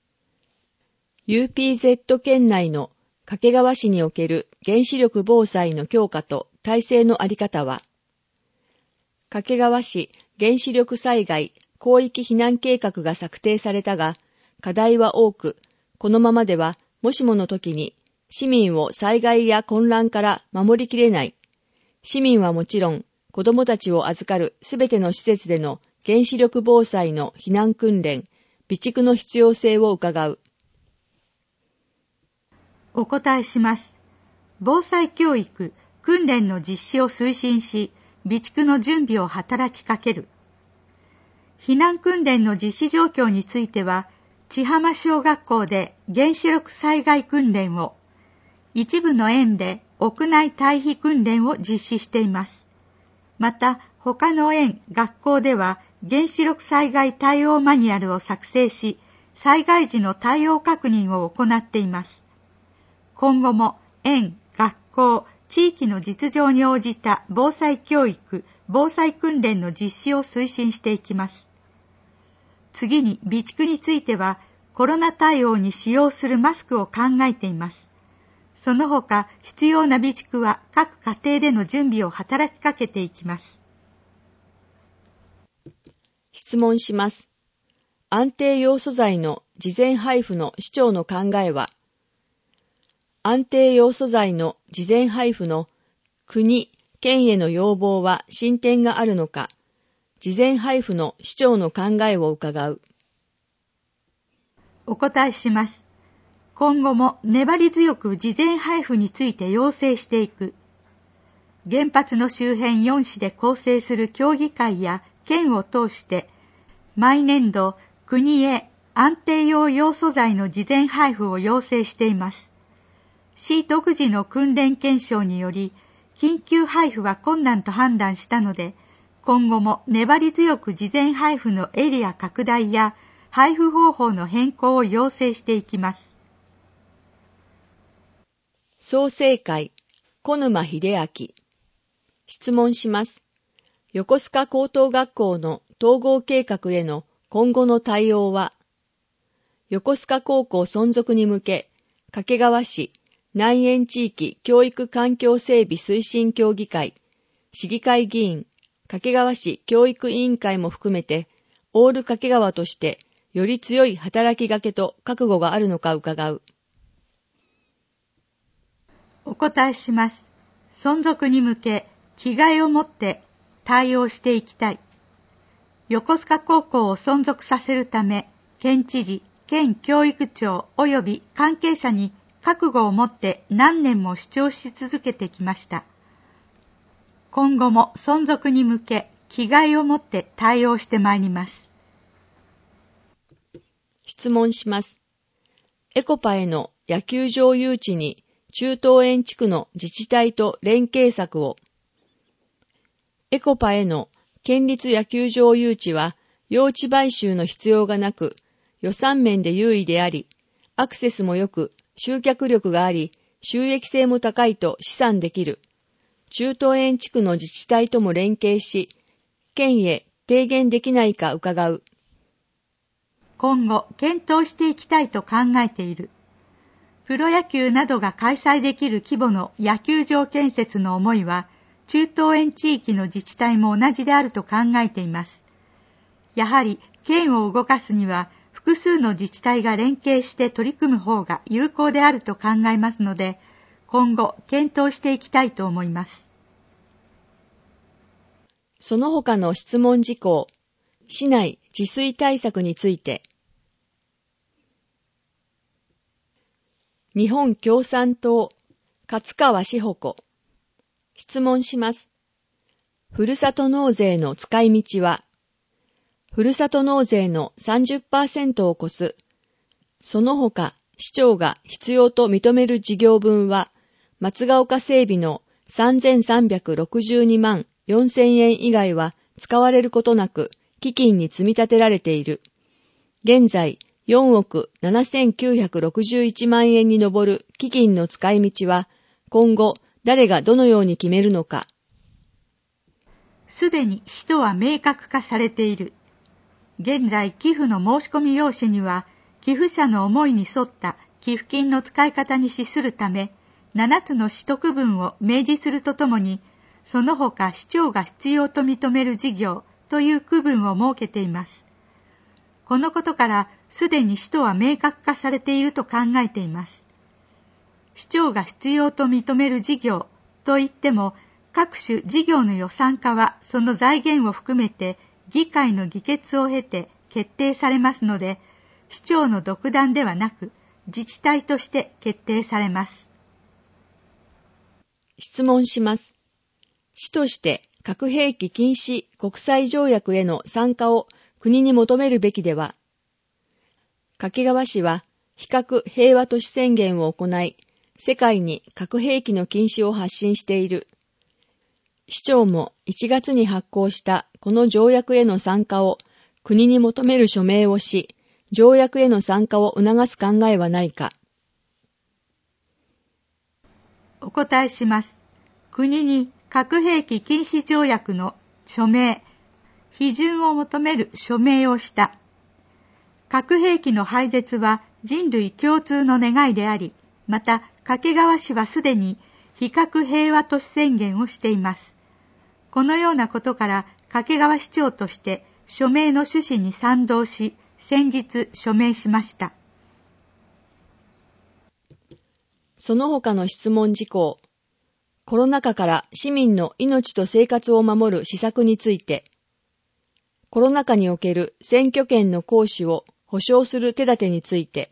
。UPZ 県内の掛川市における原子力防災の強化と体制のあり方は、掛川市原子力災害広域避難計画が策定されたが、課題は多く、このままではもしもの時に市民を災害や混乱から守りきれない。市民はもちろん、子どもたちを預かるすべての施設での原子力防災の避難訓練、備蓄の必要性を伺う。 お答えします。防災教育、訓練の実施を推進し、備蓄の準備を働きかける。避難訓練の実施状況については、千浜小学校で原子力災害訓練を、一部の園で屋内退避訓練を実施しています。また、他の園、学校では原子力災害対応マニュアルを作成し、災害時の対応確認を行っています。今後も園、学校、地域の実情に応じた防災教育、防災訓練の実施を推進していきます。次に備蓄については、コロナ対応に使用するマスクを考えています。その他、必要な備蓄は各家庭での準備を働きかけていきます。 質問します。安定ヨウ素材の事前配布の市長の考えは、安定ヨウ素材の事前配布の国、県への要望は進展があるのか、事前配布の市長の考えを伺う。 お答えします。今後も粘り強く事前配布について要請していく。原発の周辺4市で構成する協議会や県を通して、毎年度国へ安定用ヨウ素材の事前配布を要請しています。市独自の訓練検証により、緊急配布は困難と判断したので、今後も粘り強く事前配布のエリア拡大や配布方法の変更を要請していきます。 創成会、小沼秀明。質問します。横須賀高等学校の統合計画への今後の対応は、横須賀高校存続に向け、掛川市南縁地域教育環境整備推進協議会、市議会議員、掛川市教育委員会も含めて、オール掛川としてより強い働きかけと覚悟があるのか伺う。 お答えします。存続に向け、気概を持って対応していきたい。横須賀高校を存続させるため、県知事、県教育長及び関係者に覚悟を持って何年も主張し続けてきました。今後も存続に向け、気概を持って対応してまいります。 質問します。エコパへの野球場誘致に中東園地区の自治体と連携策を。エコパへの県立野球場誘致は用地買収の必要がなく、予算面で優位であり、アクセスも良く、集客力があり、収益性も高いと試算できる。中東園地区の自治体とも連携し、県へ提言できないか伺う。 今後、検討していきたいと考えている。プロ野球などが開催できる規模の野球場建設の思いは、中東園地域の自治体も同じであると考えています。やはり、県を動かすには、複数の自治体が連携して取り組む方が有効であると考えますので、今後検討していきたいと思います。 その他の質問事項、市内治水対策について。日本共産党、勝川志保子。質問します。ふるさと納税の使い道は、ふるさと納税の 30% を超す、その他市長が必要と認める事業分は、松ヶ丘整備の3362万 4000円以外は使われることなく基金に積み立てられている。現在4億7961万円に上る基金の使い道は今後誰がどのように決めるのか。 すでに使途は明確化されている。現在寄付の申し込み用紙には寄付者の思いに沿った寄付金の使い方に資するため7つの使途区分を明示するとともに、その他市長が必要と認める事業という区分を設けています。このことからすでに使途は明確化されていると考えています。市長が必要と認める事業といっても、各種事業の予算化はその財源を含めて議会の議決を経て決定されますので、市長の独断ではなく自治体として決定されます。 質問します。市として核兵器禁止国際条約への参加を国に求めるべきでは。掛川市は非核平和都市宣言を行い、世界に核兵器の禁止を発信している。市長も1月に発行したこの条約への参加を国に求める署名をし、条約への参加を促す考えはないか。 お答えします。国に核兵器禁止条約の署名、批准を求める署名をした。核兵器の廃絶は人類共通の願いであり、また掛川市はすでに非核平和都市宣言をしています。このようなことから掛川市長として署名の趣旨に賛同し、先日署名しました。 その他の質問事項。コロナ禍から市民の命と生活を守る施策について、コロナ禍における選挙権の行使を保障する手立てについて、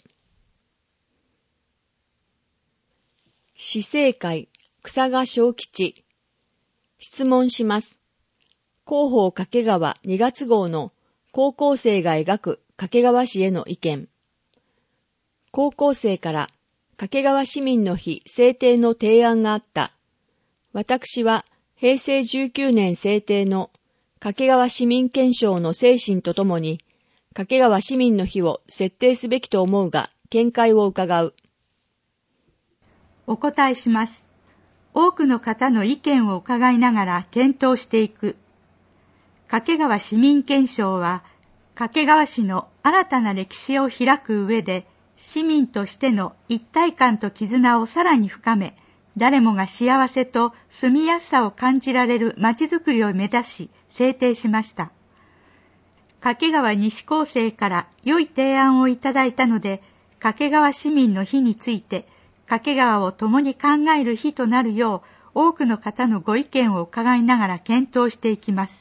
市政会草賀正吉。質問します。広報掛川2月号の高校生が描く掛川市への意見。高校生から掛川市民の日制定の提案があった。私は平成19年制定の掛川市民憲章の精神とともに掛川市民の日を設定すべきと思うが見解を伺う。 お答えします。多くの方の意見を伺いながら検討していく。掛川市民憲章は掛川市の新たな歴史を開く上で市民としての一体感と絆をさらに深め、誰もが幸せと住みやすさを感じられるまちづくりを目指し制定しました。掛川西高生から良い提案をいただいたので、掛川市民の日について掛川を共に考える日となるよう多くの方のご意見を伺いながら検討していきます。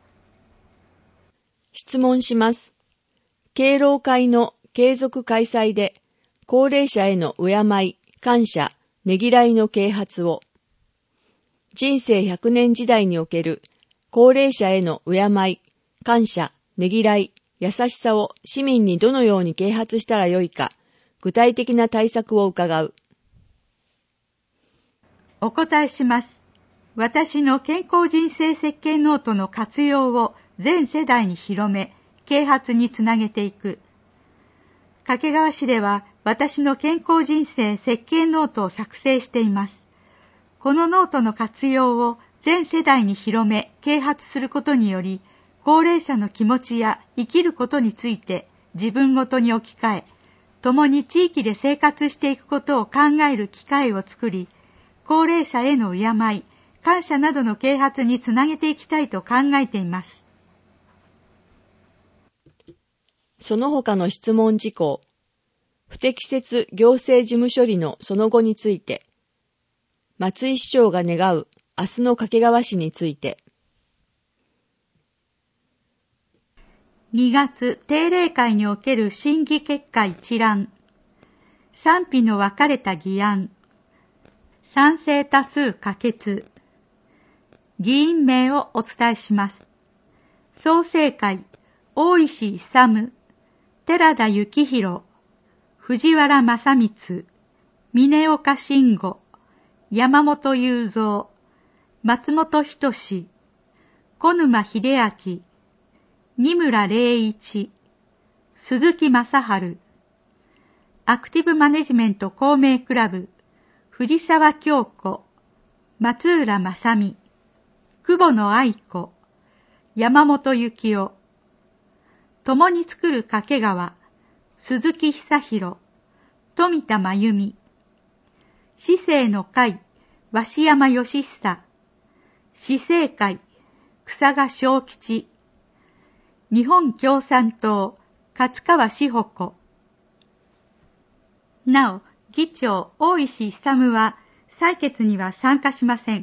質問します。敬老会の継続開催で高齢者への敬い、感謝、ねぎらいの啓発を。人生100年時代における高齢者への敬い、感謝、ねぎらい、優しさを市民にどのように啓発したらよいか、具体的な対策を伺う。 お答えします。私の健康人生設計ノートの活用を全世代に広め、啓発につなげていく。掛川市では私の健康人生設計ノートを作成しています。このノートの活用を全世代に広め、啓発することにより、高齢者の気持ちや生きることについて自分ごとに置き換え、共に地域で生活していくことを考える機会を作り、高齢者への敬い、感謝などの啓発につなげていきたいと考えています。 その他の質問事項。不適切行政事務処理のその後について。松井市長が願う明日の掛川市について。 2月定例会における審議結果一覧。賛否の分かれた議案。賛成多数可決。議員名をお伝えします。創成会、大石勇、寺田幸宏、藤原正光、峰岡慎吾、山本雄三、松本人志、 小沼秀明、二村礼一、鈴木正春、アクティブマネジメント公明クラブ、藤沢京子、松浦正美、久保野愛子、山本幸夫、共に作る掛川、鈴木久弘、富田真由美、市政の会、鷲山義久、市政会、草賀正吉、日本共産党、勝川志保子。なお、議長、大石勇は、採決には参加しません。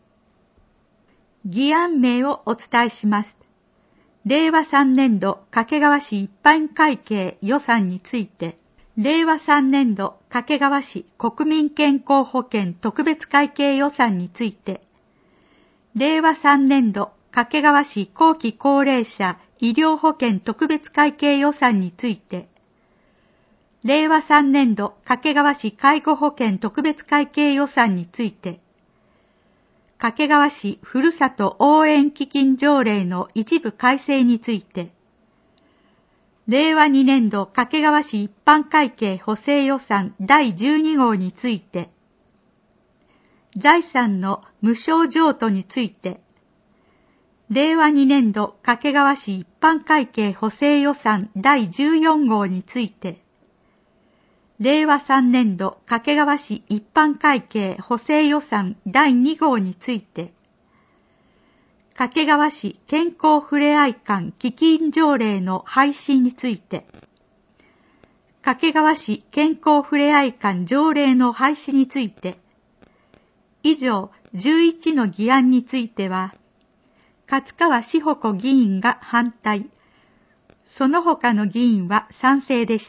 議案名をお伝えします。令和3年度掛川市一般会計予算について、令和3年度掛川市国民健康保険特別会計予算について、令和3年度掛川市後期高齢者医療保険特別会計予算について、令和3年度掛川市介護保険特別会計予算について、掛川市ふるさと応援基金条例の一部改正について、令和2年度掛川市一般会計補正予算第12号について、財産の無償譲渡について、令和2年度掛川市一般会計補正予算第14号について、令和3年度掛川市一般会計補正予算第2号について、掛川市健康ふれあい館基金条例の廃止について、掛川市健康ふれあい館条例の廃止について、以上11の議案については、勝川志保子議員が反対、その他の議員は賛成でした。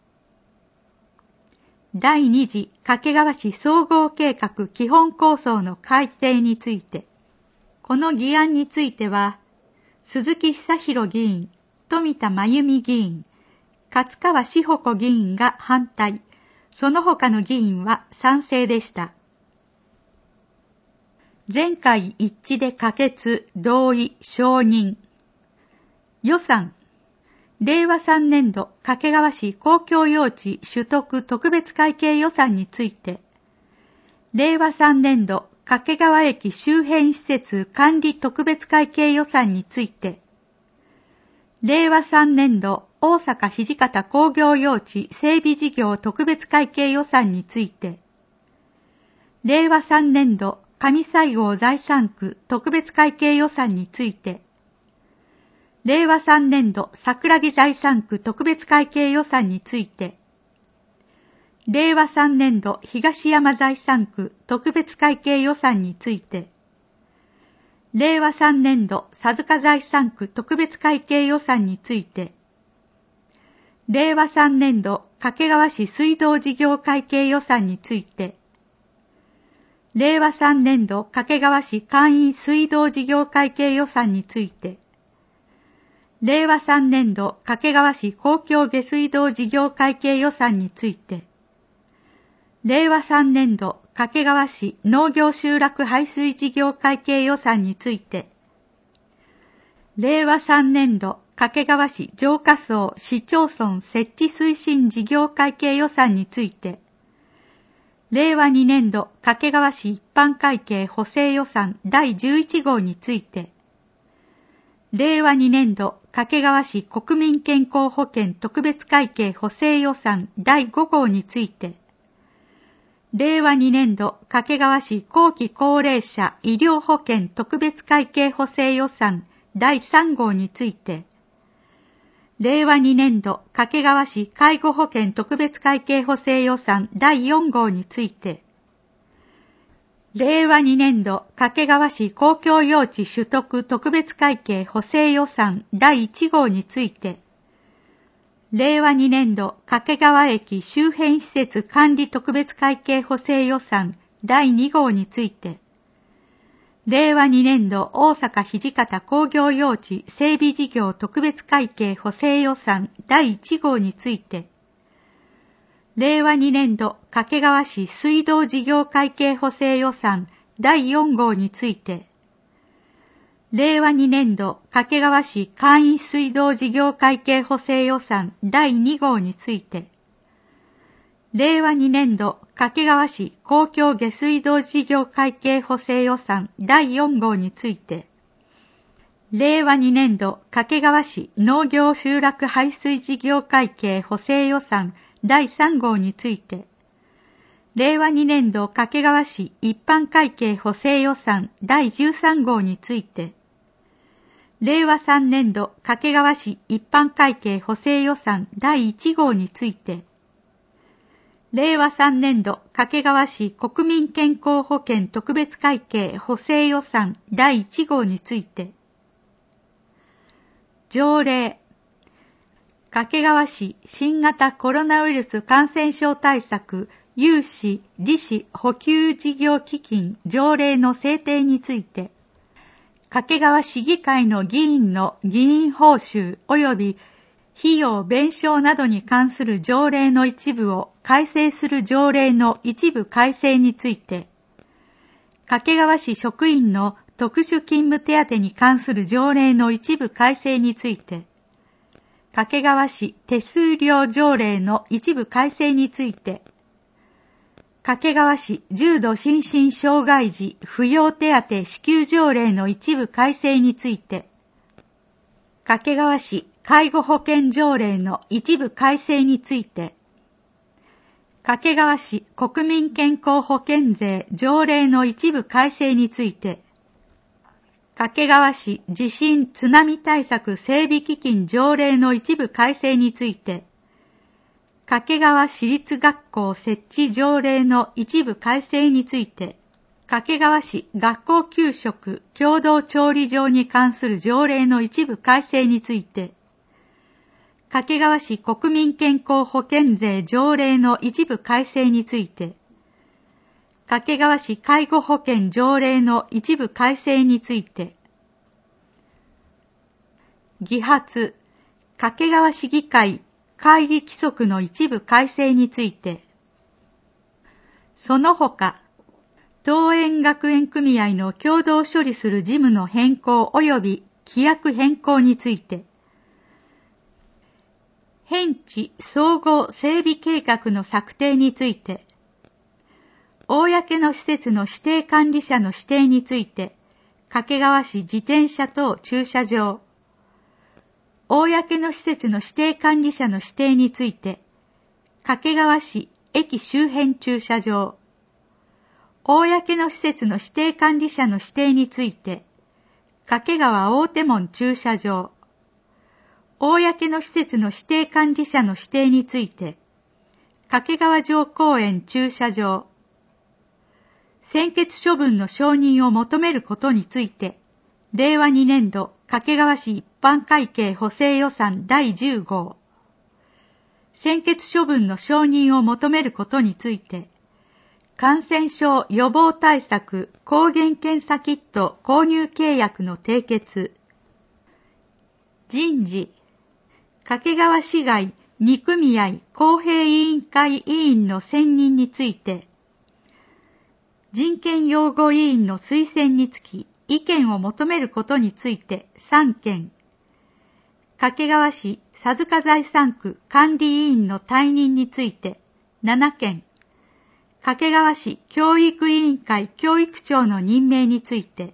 第2次掛川市総合計画基本構想の改定について、この議案については、鈴木久弘議員、富田真由美議員、勝川志保子議員が反対、その他の議員は賛成でした。全会一致で可決、同意、承認。予算。令和3年度掛川市公共用地取得特別会計予算について、令和3年度掛川駅周辺施設管理特別会計予算について、令和3年度大阪土方工業用地整備事業特別会計予算について、令和3年度上西郷財産区特別会計予算について、令和3年度桜木財産区特別会計予算について、令和3年度東山財産区特別会計予算について、令和3年度佐塚財産区特別会計予算について、令和3年度掛川市水道事業会計予算について、令和3年度掛川市簡易水道事業会計予算について、令和3年度掛川市公共下水道事業会計予算について、令和3年度掛川市農業集落排水事業会計予算について、令和3年度掛川市浄化槽市町村設置推進事業会計予算について、令和2年度掛川市一般会計補正予算第11号について、令和2年度掛川市国民健康保険特別会計補正予算第5号について、令和2年度掛川市後期高齢者医療保険特別会計補正予算第3号について、令和2年度掛川市介護保険特別会計補正予算第4号について、令和2年度掛川市公共用地取得特別会計補正予算第1号について、令和2年度掛川駅周辺施設管理特別会計補正予算第2号について、令和2年度大阪土方工業用地整備事業特別会計補正予算第1号について、令和2年度掛川市水道事業会計補正予算第4号について、 令和2年度掛川市簡易水道事業会計補正予算第2号について、令和2年度掛川市公共下水道事業会計補正予算第4号について、令和2年度掛川市農業集落排水事業会計補正予算第3号について、令和2年度掛川市一般会計補正予算第13号について、令和3年度掛川市一般会計補正予算第1号について、令和3年度掛川市国民健康保険特別会計補正予算第1号について、条例、掛川市新型コロナウイルス感染症対策融資利子補給事業基金条例の制定について、掛川市議会の議員の議員報酬及び費用弁償などに関する条例の一部を改正する条例の一部改正について、掛川市職員の特殊勤務手当に関する条例の一部改正について、掛川市手数料条例の一部改正について、掛川市重度心身障害児扶養手当支給条例の一部改正について、掛川市介護保険条例の一部改正について、掛川市国民健康保険税条例の一部改正について、掛川市地震津波対策整備基金条例の一部改正について、掛川市立学校設置条例の一部改正について、掛川市学校給食共同調理場に関する条例の一部改正について、掛川市国民健康保険税条例の一部改正について、掛川市介護保険条例の一部改正について、議発、掛川市議会会議規則の一部改正について、その他、東園学園組合の共同処理する事務の変更及び規約変更について、偏地総合整備計画の策定について、公の施設の指定管理者の指定について、掛川市自転車等駐車場、公の施設の指定管理者の指定について、掛川市駅周辺駐車場、公の施設の指定管理者の指定について、掛川大手門駐車場、公の施設の指定管理者の指定について、掛川城公園駐車場、専決処分の承認を求めることについて、令和2年度掛川市一般会計補正予算第10号、専決処分の承認を求めることについて、感染症予防対策抗原検査キット購入契約の締結、人事、掛川市外2組合公平委員会委員の選任について、人権擁護委員の推薦につき意見を求めることについて3件、掛川市佐塚財産区管理委員の退任について7件、掛川市教育委員会教育長の任命について、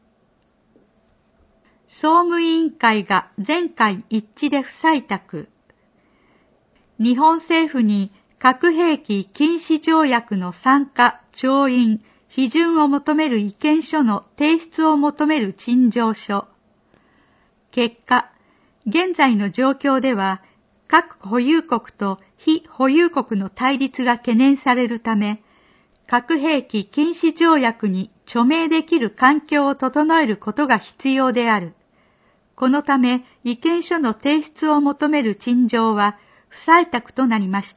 総務委員会が全会一致で不採択、日本政府に核兵器禁止条約の参加、調印、批准を求める意見書の提出を求める陳情書。結果、現在の状況では、核保有国と非保有国の対立が懸念されるため、核兵器禁止条約に署名できる環境を整えることが必要である。このため、意見書の提出を求める陳情は不採択となりました。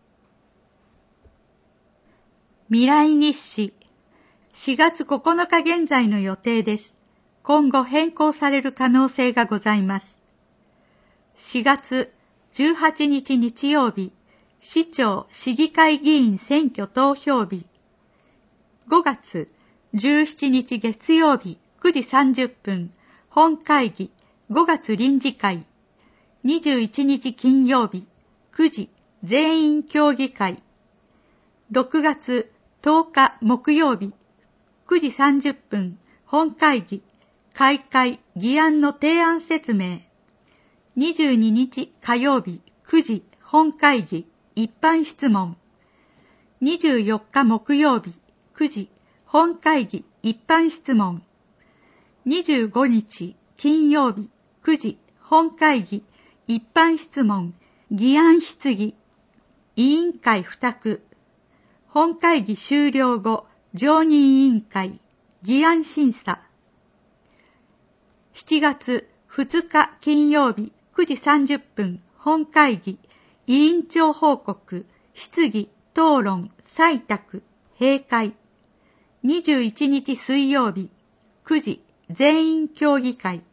未来日誌、4月9日現在の予定です。今後変更される可能性がございます。4月18日日曜日、市長・市議会議員選挙投票日。5月17日月曜日9時30分、 本会議5月臨時会。21日金曜日9時全員協議会。6月10日木曜日9時30分本会議開会議案の提案説明。22日火曜日9時本会議一般質問。24日木曜日9時本会議一般質問。25日金曜日9時本会議一般質問議案質疑。委員会付託。本会議終了後常任委員会議案審査。7月2日金曜日9時30分本会議委員長報告質疑討論採択閉会。21日水曜日9時全員協議会。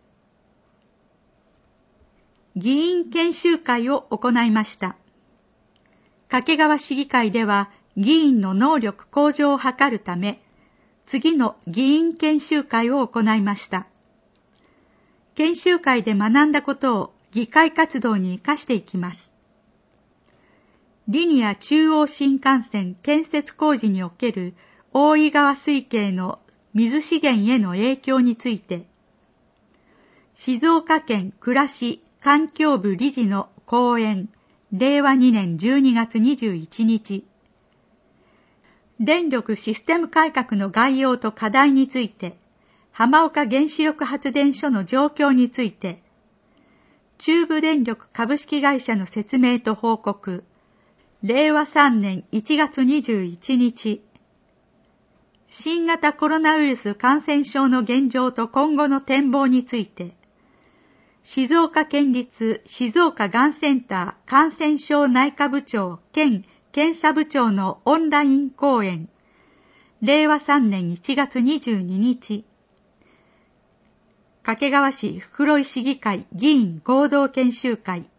議員研修会を行いました。掛川市議会では議員の能力向上を図るため、次の議員研修会を行いました。研修会で学んだことを議会活動に生かしていきます。リニア中央新幹線建設工事における大井川水系の水資源への影響について、静岡県暮らし環境部理事の講演、令和2年12月21日、電力システム改革の概要と課題について、浜岡原子力発電所の状況について、中部電力株式会社の説明と報告、令和3年1月21日、新型コロナウイルス感染症の現状と今後の展望について、静岡県立静岡がんセンター感染症内科部長兼検査部長のオンライン講演、令和3年1月22日、掛川市袋井市議会議員合同研修会。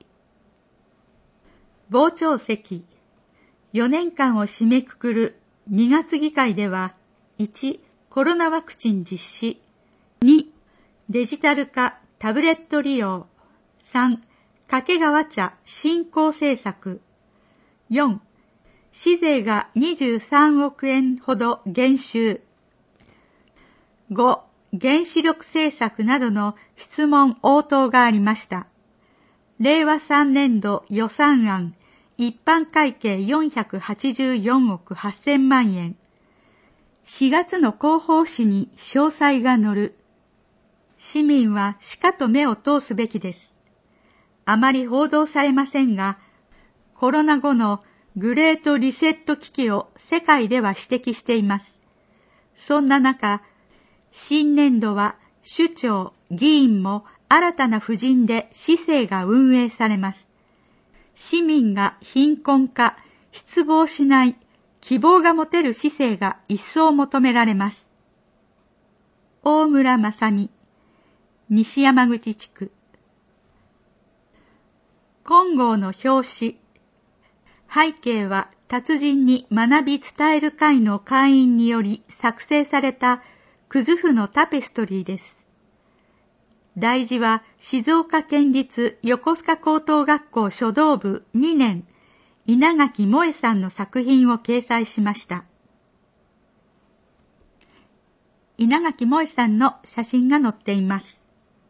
傍聴席。4年間を締めくくる2月議会では、1、コロナワクチン実施。2、デジタル化、タブレット利用。3、掛川茶振興政策。4、市税が23億円ほど減収。5、原子力政策などの質問応答がありました。令和3年度予算案、一般会計484億8000万円。4月の広報誌に詳細が載る。市民はしかと目を通すべきです。あまり報道されませんが、コロナ後のグレートリセット危機を世界では指摘しています。そんな中、新年度は首長、議員も新たな布陣で市政が運営されます。市民が貧困化、失望しない希望が持てる市政が一層求められます。大村正美、西山口地区。金剛の表紙。背景は達人に学び伝える会の会員により作成された葛布のタペストリーです。題字は静岡県立横須賀高等学校書道部2年稲垣萌さんの作品を掲載しました。稲垣萌さんの写真が載っています。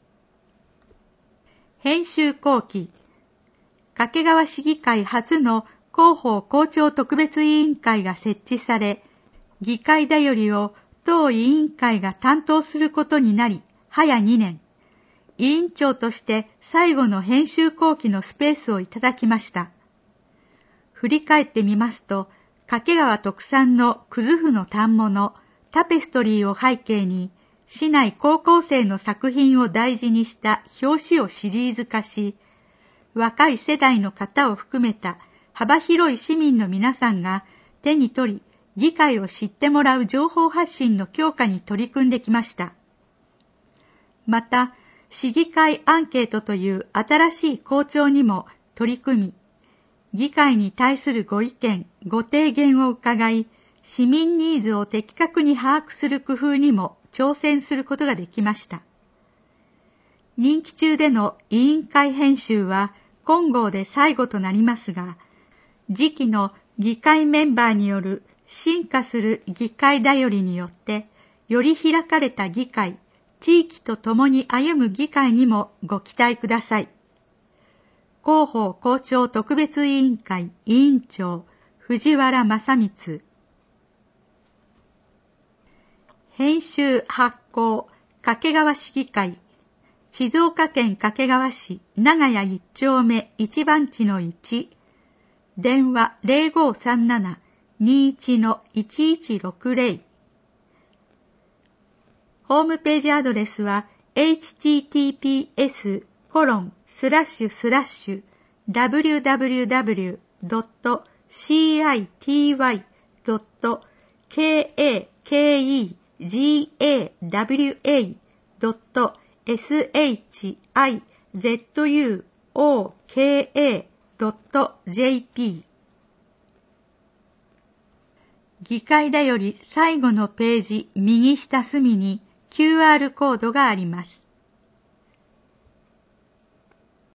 編集後期。掛川市議会初の広報校長特別委員会が設置され、議会だよりを当委員会が担当することになり、早2年。委員長として最後の編集後期のスペースをいただきました。振り返ってみますと、掛川特産の葛布の反物、タペストリーを背景に、市内高校生の作品を題字にした表紙をシリーズ化し、若い世代の方を含めた幅広い市民の皆さんが手に取り、議会を知ってもらう情報発信の強化に取り組んできました。また、市議会アンケートという新しい校長にも取り組み、議会に対するご意見、ご提言を伺い、市民ニーズを的確に把握する工夫にも挑戦することができました。 任期中での委員会編集は今号で最後となりますが、次期の議会メンバーによる進化する議会だよりによって、より開かれた議会、地域と共に歩む議会にもご期待ください。広報校長特別委員会委員長、藤原正光。編集発行、掛川市議会、静岡県掛川市長屋1丁目1番地の1、電話 0537-21-1160。ホームページアドレスは www.city.shizuoka.jp。 議会だより最後のページ右下隅に QR コードがあります。